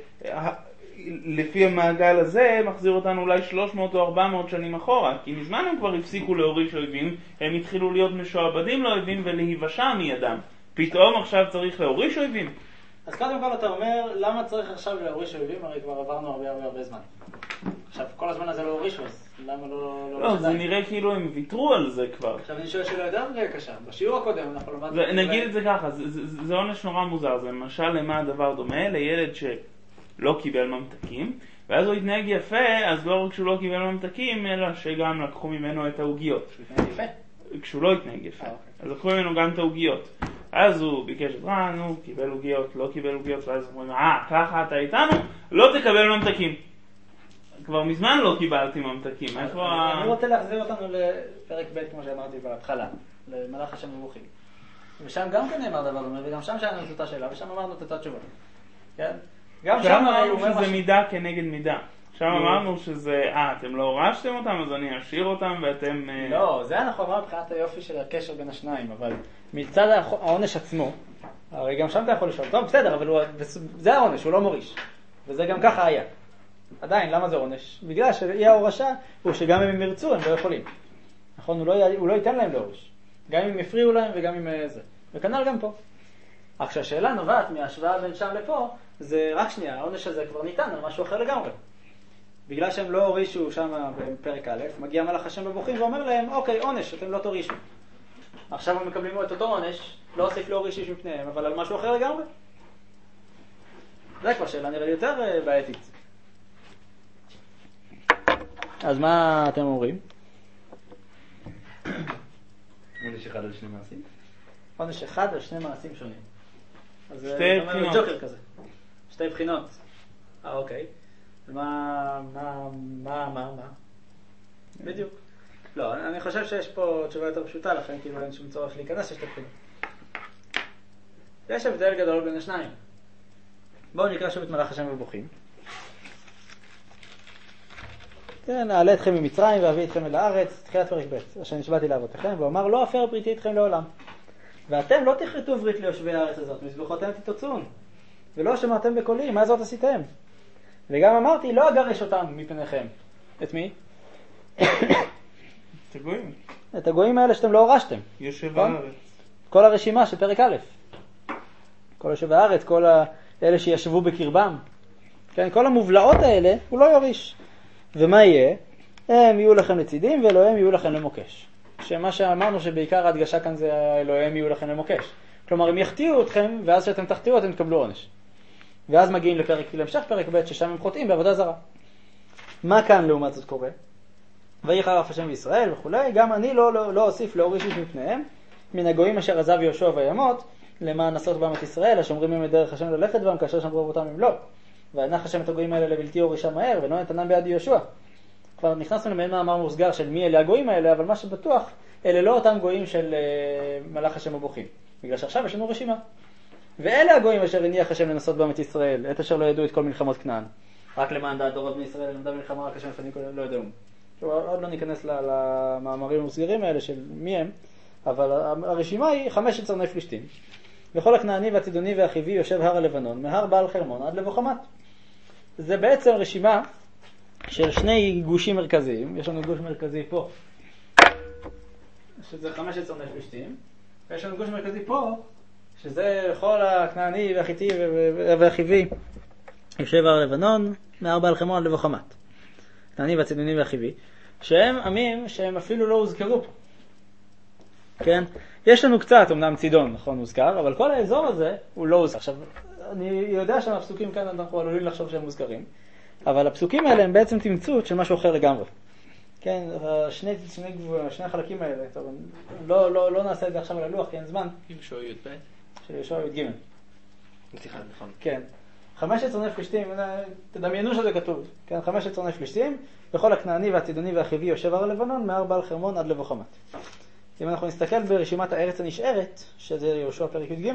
לפי המעגל הזה מחזיר אותנו אולי שלוש מאות או ארבע מאות שנים אחורה, כי מזמן הם כבר הפסיקו להוריש אויבים, הם התחילו להיות משועבדים לאויבים ולהיוושע מידם. פתאום עכשיו צריך להוריש אויבים? אז קודם כל אתה אומר, למה צריך עכשיו להוריש אויבים? הרי כבר עברנו הרבה הרבה הרבה זמן. עכשיו, כל הזמן הזה לא הורישו, אז למה לא... לא, זה נראה כאילו הם ויתרו על זה כבר. עכשיו אני שואל שאלה יותר קשה. בשיעור הקודם אנחנו למדנו... נגיד את זה ככה, זה עונש נורא מוזר. זה למשל למה הדבר דומה? לילד שלא קיבל ממתקים, ואז הוא התנהג יפה, אז לא רק שהוא לא קיבל ממתקים, אלא שגם לקחו ממנו את העוגיות. שהוא התנהג יפה? כשהוא לא התנהג יפה. אז לקחו ממנו גם את העוגיות. אז הוא ביקש את רן, הוא קיבל עוגיות, לא קיבל עוגיות, ואז הוא אומר, אה, ככה אתה איתנו, לא תקבל ממתקים. כבר מזמן לא קיבלתי ממתקים. אני רוצה להחזיר אותנו לפרק ב' כמו שאמרתי בהתחלה, למלאך השם מבוכים. ושם גם כן נאמר דבר דומה, וגם שם שאלנו את אותה שאלה, ושם אמרנו את אותה תשובה. כן? גם שם אמרנו שזה מידה כנגד מידה. שם אמרנו שזה, אה, אתם לא הורשתם אותם, אז אני אשאיר אותם ואתם... לא, זה אנחנו אמרנו מבחינת היופי של הקשר בין השניים, אבל מצד העונש עצמו, הרי גם שם אתה יכול לשאול, טוב, בסדר, אבל זה העונש, הוא לא מוריש. וזה גם ככה היה. עדיין, למה זה עונש? בגלל שאי ההורשה הוא שגם אם הם ירצו, הם לא יכולים. נכון? הוא לא, הוא לא ייתן להם להוריש. גם אם יפריעו להם וגם אם זה. וכנ"ל גם פה. אך שהשאלה נובעת מההשוואה בין שם לפה, זה רק שנייה, העונש הזה כבר ניתן על משהו אחר לגמרי. בגלל שהם לא הורישו שם בפרק א', מגיע מלאך השם מבוכים ואומר להם, אוקיי, עונש, אתם לא תורישו. עכשיו הם מקבלים את אותו עונש, לא הוסיף להוריש איש מפניהם, אבל על משהו אחר לגמרי. זה כבר שאלה נראה לי יותר בעייתית. אז מה אתם אומרים? עונש אחד על שני מעשים? עונש אחד על שני מעשים שונים. שתי בחינות. ג'וקר כזה. שתי בחינות. אה, אוקיי. מה, מה, מה, מה, מה? בדיוק. לא, אני חושב שיש פה תשובה יותר פשוטה, לכן כאילו אין שום צורך להיכנס לשתי בחינות. יש הבדל גדול בין השניים. בואו נקרא שוב את מלאך השם מבוכים. כן, נעלה אתכם ממצרים ואביא אתכם אל הארץ, תחילת פרק ב', אשר נשבעתי לאבותיכם, ואומר לא אפר בריתי איתכם לעולם. ואתם לא תכרתו ברית ליושבי הארץ הזאת, מזבחותיהם תתוצון, ולא שמעתם בקולי, מה זאת עשיתם? וגם אמרתי, לא אגרש אותם מפניכם. את מי? את הגויים. את הגויים האלה שאתם לא הורשתם. יושב הארץ. כל הרשימה של פרק א'. כל יושב הארץ, כל האלה שישבו בקרבם. כן, כל המובלעות האלה, הוא לא יוריש. ומה יהיה? הם יהיו לכם לצידים ואלוהים יהיו לכם למוקש. שמה שאמרנו שבעיקר ההדגשה כאן זה אלוהים יהיו לכם למוקש. כלומר, הם יחטיאו אתכם, ואז שאתם תחטיאו אתם תקבלו עונש. ואז מגיעים לפרק, להמשך פרק ב' ששם הם חוטאים בעבודה זרה. מה כאן לעומת זאת קורה? ויהי חרף השם בישראל וכולי, גם אני לא, לא, לא אוסיף להוריש איש מפניהם, מן הגויים אשר עזב יהושע וימות, למען נסות בם את ישראל, השומרים מהם את דרך השם ללכת בם, כאשר שמרו אותם אם לא. והנח השם את הגויים האלה לבלתי הורישה מהר, ולא נתנם ביד יהושע. כבר נכנסנו למעין מאמר מוסגר של מי אלה הגויים האלה, אבל מה שבטוח, אלה לא אותם גויים של uh, מלאך השם מבוכים. בגלל שעכשיו יש לנו רשימה. ואלה הגויים אשר הניח השם לנסות בם את ישראל, את אשר לא ידעו את כל מלחמות כנען. רק למען דעת דורות בני ישראל, למדה מלחמה רק השם לפנים לא ידעו. עוד לא ניכנס למאמרים המוסגרים האלה של מי הם, אבל הרשימה היא חמש צרני פלישתים. וכל הכנעני והצידוני והחיבי יושב הר הלבנון, מהר בעל חרמון עד לבוא חמת. זה בעצם רשימה של שני גושים מרכזיים. יש לנו גוש מרכזי פה, שזה חמש צרני פלישתים, ויש לנו גוש מרכזי פה, שזה כל הכנעני והחיתי והחיבי יושב הר הלבנון, מהר בעל חרמון עד לבוא חמת. הכנעני והצידוני והחיבי, שהם עמים שהם אפילו לא הוזכרו פה. כן? יש לנו קצת, אמנם צידון, נכון, מוזכר, אבל כל האזור הזה הוא לא הוזכר. עכשיו, אני יודע שהפסוקים כאן אנחנו עלולים לחשוב שהם מוזכרים, אבל הפסוקים האלה הם בעצם תמצות של משהו אחר לגמרי. כן, שני, שני, שני החלקים האלה, טוב, לא, לא, לא נעשה את זה עכשיו על הלוח, כי אין זמן. יהושע י' ב'? של יהושע י' ג'. סליחה, נכון. כן. חמשת צרני פלישתים, תדמיינו שזה כתוב, כן, חמשת צרני פלישתים, וכל הכנעני והצידוני והחיבי יושב הר הלבנון, מהר בעל חרמון עד לבוא חמת. אם אנחנו נסתכל ברשימת הארץ הנשארת, שזה יהושע פרק י' ג',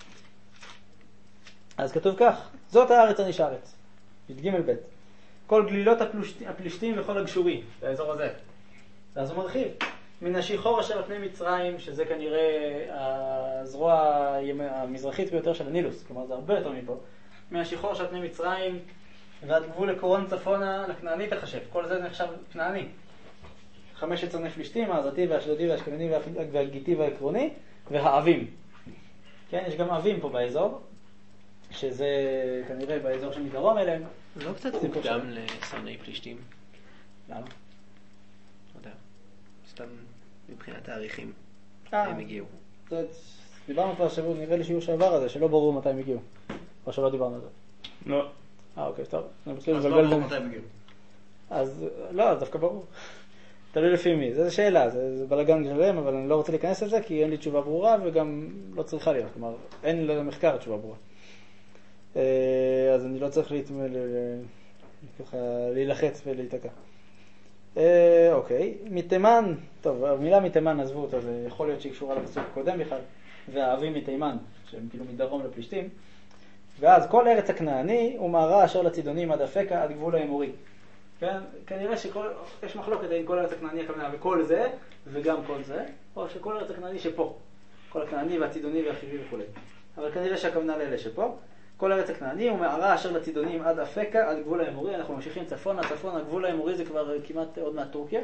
אז כתוב כך, זאת הארץ הנשארת, י' ג' ב', כל גלילות הפלישתים וכל הגשורים, באזור הזה. אז הוא מרחיב, מן השיחור אשר על פני מצרים, שזה כנראה הזרוע המזרחית ביותר של הנילוס, כלומר זה הרבה יותר מפה, מהשיחור של פני מצרים ועד גבול לקורון צפונה לכנעני תחשב, כל זה נחשב כנעני. חמשת צרני פלישתים, העזתי והאשדודי והאשכנני והגיתי והעקרוני והאבים. כן, יש גם אבים פה באזור, שזה כנראה באזור שמדרום אליהם. לא קצת מוקדם לשרני פלישתים? למה? לא יודע. סתם מבחינת תאריכים. אה. הם הגיעו. זה- דיברנו כבר שבוע, נראה לי שיעור שעבר הזה, שלא ברור מתי הם הגיעו. או שלא דיברנו על זה. לא. אה, אוקיי, טוב. אני מתחיל אז לא לבלבל ברור בין- מתי הם הגיעו. אז לא, אז דווקא ברור. תלוי לפי מי. זו שאלה, זה, זה בלגן שלם, אבל אני לא רוצה להיכנס לזה כי אין לי תשובה ברורה וגם לא צריכה להיות. כלומר, אין למחקר תשובה ברורה. אה, אז אני לא צריך להתמ... ל- ל- ככה להילחץ ולהיתקע. אה, אוקיי, מתימן, טוב, המילה מתימן עזבו אותה, זה יכול להיות שהיא קשורה לפסוק הקודם בכלל, והאבים מתימן, שהם כאילו מדרום לפלישתים. ואז כל ארץ הכנעני הוא מערה אשר לצידונים עד אפקה עד גבול האמורי. כן? כנראה שיש מחלוקת עם כל ארץ הכנעני הכוונה וכל זה, וגם כל זה, או שכל ארץ הכנעני שפה. כל הכנעני והצידוני והחיבי וכו'. אבל כנראה שהכוונה לאלה שפה. כל ארץ הכנעני הוא מערה אשר לצידונים עד אפקה עד גבול האמורי. אנחנו ממשיכים צפונה, צפונה, הגבול האמורי זה כבר כמעט עוד מעט טורקיה.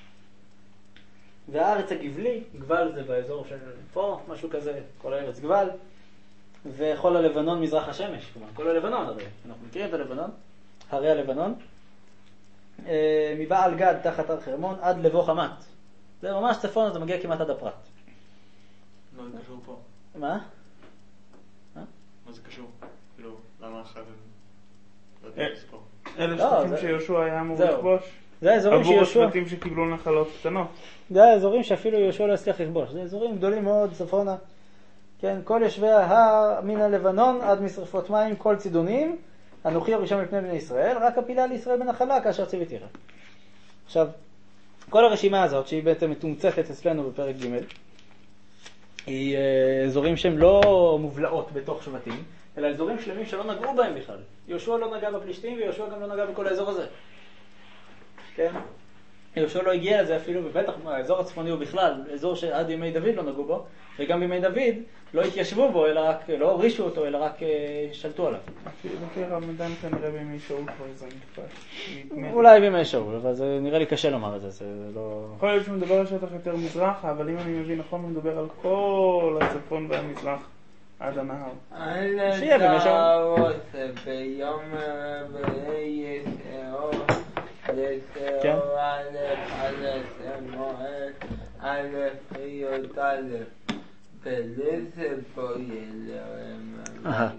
והארץ הגבלי, גבל זה באזור של פה, משהו כזה, כל הארץ גבל. וכל הלבנון מזרח השמש, כלומר, כל הלבנון הרי, אנחנו מכירים את הלבנון, הרי הלבנון, אה, מבעל גד תחת הר חרמון עד לבוא חמת. זה ממש צפון, זה מגיע כמעט עד הפרת. לא, זה קשור פה. מה? מה זה קשור? כאילו, למה חייבים... לא אה. יודע לזכור. אלה לא, שטחים זה- שיהושע היה אמור זהו. לכבוש. זה האזורים עבור שיהושע, השבטים שקיבלו נחלות קטנות. זה האזורים שאפילו יהושע לא הצליח לכבוש. זה אזורים גדולים מאוד, צפונה. כן, כל יושבי ההר מן הלבנון עד משרפות מים, כל צידונים, אנוכי הראשון מפני בני ישראל, רק הפילה לישראל בנחלה כאשר ציוויתיך. עכשיו, כל הרשימה הזאת, שהיא בעצם מתומצתת אצלנו בפרק ג', היא אה, אזורים שהם לא מובלעות בתוך שבטים, אלא אזורים שלמים שלא נגעו בהם בכלל. יהושע לא נגע בפלישתים ויהושע גם לא נגע בכל האזור הזה. כן? יהושע לא הגיע לזה אפילו, ובטח האזור הצפוני הוא בכלל, אזור שעד ימי דוד לא נגעו בו, וגם בימי דוד לא התיישבו בו, אלא רק, לא הורישו אותו, אלא רק אה, שלטו עליו. לפי רמדאן כנראה בימי שאול כבר זה נכבש. נדמה לי. אולי בימי שאול, אבל זה נראה לי קשה לומר את זה, זה לא... יכול להיות שהוא מדבר על שטח יותר מזרחה, אבל אם אני מבין נכון, הוא מדבר על כל הצפון והמזרח עד הנהר. שיהיה בימי שאול. ביום רביעי יסעור, כן. יסעור א' א' מועד א' חיות א' בלסת פה ילרם אהה.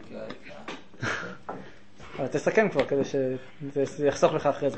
אבל תסכם כבר כדי שזה יחסוך לך אחרי זה.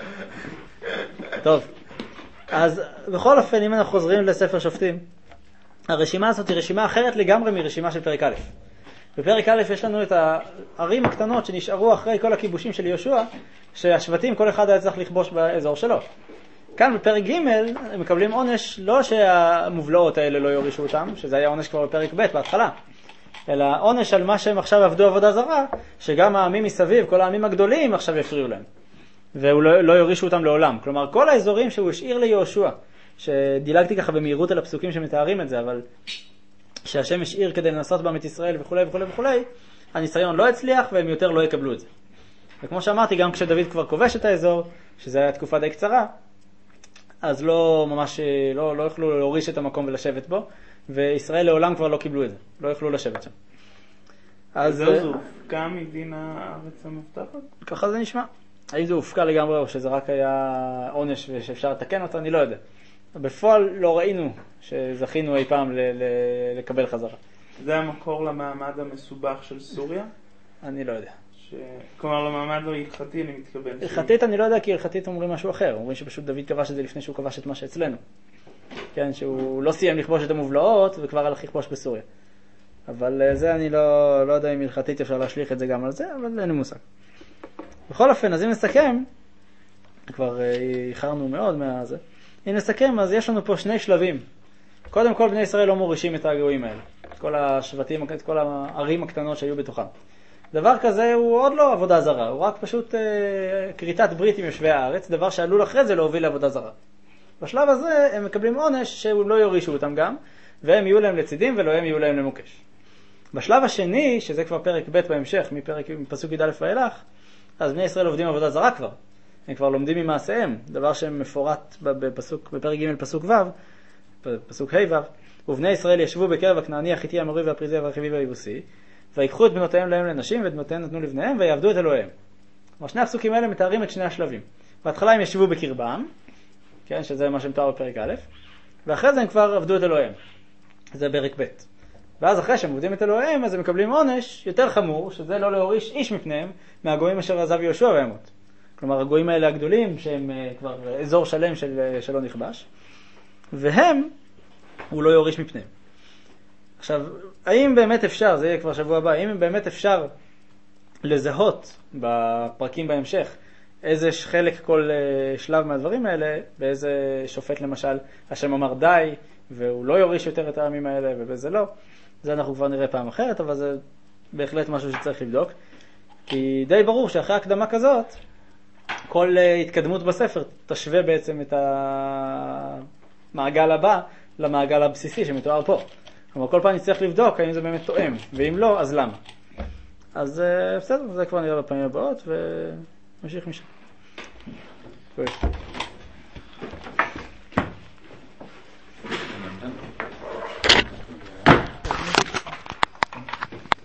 טוב, אז בכל אופן אם אנחנו חוזרים לספר שופטים, הרשימה הזאת היא רשימה אחרת לגמרי מרשימה של פרק א'. בפרק א' יש לנו את הערים הקטנות שנשארו אחרי כל הכיבושים של יהושע, שהשבטים כל אחד היה צריך לכבוש באזור שלו. כאן בפרק ג' הם מקבלים עונש לא שהמובלעות האלה לא יורישו אותם, שזה היה עונש כבר בפרק ב' בהתחלה, אלא עונש על מה שהם עכשיו עבדו עבודה זרה, שגם העמים מסביב, כל העמים הגדולים עכשיו יפריעו להם. והוא לא, לא יורישו אותם לעולם. כלומר, כל האזורים שהוא השאיר ליהושע, שדילגתי ככה במהירות על הפסוקים שמתארים את זה, אבל שהשם השאיר כדי לנסות בם את ישראל וכו' וכו' וכו', הניסיון לא הצליח והם יותר לא יקבלו את זה. וכמו שאמרתי, גם כשדוד כבר כובש את האזור, שזה היה תקופה די קצרה, אז לא ממש, לא, לא יכלו להוריש את המקום ולשבת בו, וישראל לעולם כבר לא קיבלו את זה, לא יכלו לשבת שם. אז זהו, זה הופקע מדין הארץ המובטחת? ככה זה נשמע. האם זה הופקע לגמרי או שזה רק היה עונש ושאפשר לתקן אותו, אני לא יודע. בפועל לא ראינו שזכינו אי פעם ל- ל- לקבל חזרה. זה המקור למעמד המסובך של סוריה? אני לא יודע. ש... כלומר, למעמד ההלכתי אני מתכוון. הלכתית אני לא יודע, כי הלכתית אומרים משהו אחר. אומרים שפשוט דוד כבש את זה לפני שהוא כבש את מה שאצלנו. כן, שהוא לא סיים לכבוש את המובלעות וכבר הלך לכבוש בסוריה. אבל זה אני לא, לא יודע אם הלכתית אפשר להשליך את זה גם על זה, אבל אין לי מושג. בכל אופן, אז אם נסכם, כבר איחרנו מאוד מהזה. אם נסכם, אז יש לנו פה שני שלבים. קודם כל, בני ישראל לא מורישים את הגויים האלה. את כל השבטים, את כל הערים הקטנות שהיו בתוכם. דבר כזה הוא עוד לא עבודה זרה, הוא רק פשוט אה, קריטת ברית עם יושבי הארץ, דבר שעלול אחרי זה להוביל לעבודה זרה. בשלב הזה הם מקבלים עונש שהם לא יורישו אותם גם, והם יהיו להם לצידים ולא הם יהיו להם למוקש. בשלב השני, שזה כבר פרק ב' בהמשך, מפרק, מפסוק י' ואילך, אז בני ישראל עובדים עבודה זרה כבר. הם כבר לומדים ממעשיהם, דבר שמפורט בפסוק, בפרק ג' פסוק ו', פסוק ה' ו', ובני ישראל ישבו בקרב הכנעני, החיתי, האמורי והפריזי והרכיבי והיבוסי, ויקחו את בנותיהם להם לנשים ואת בנותיהם נתנו לבניהם ויעבדו את אלוהיהם. כלומר, שני הפסוקים האלה מתארים את שני השלבים. בהתחלה הם ישבו בקרבם, כן, שזה מה שמתואר בפרק א', ואחרי זה הם כבר עבדו את אלוהיהם. זה פרק ב'. ואז אחרי שהם עובדים את אלוהיהם, אז הם מקבלים עונש יותר חמור, שזה לא להוריש איש מפניהם, מהגויים אשר עזב יהושע וימות. כלומר, הגויים האלה הגדולים, שהם כבר אזור שלם של, שלא נכבש, והם, הוא לא יוריש מפניהם. עכשיו, האם באמת אפשר, זה יהיה כבר שבוע הבא, האם באמת אפשר לזהות בפרקים בהמשך, איזה חלק כל שלב מהדברים האלה, באיזה שופט למשל, השם אמר די, והוא לא יוריש יותר את העמים האלה, ובזה לא. זה אנחנו כבר נראה פעם אחרת, אבל זה בהחלט משהו שצריך לבדוק. כי די ברור שאחרי הקדמה כזאת, כל התקדמות בספר תשווה בעצם את המעגל הבא למעגל הבסיסי שמתואר פה. כלומר, כל פעם נצטרך לבדוק האם זה באמת תואם, ואם לא, אז למה. אז בסדר, זה כבר נראה בפעמים הבאות, ונמשיך משם.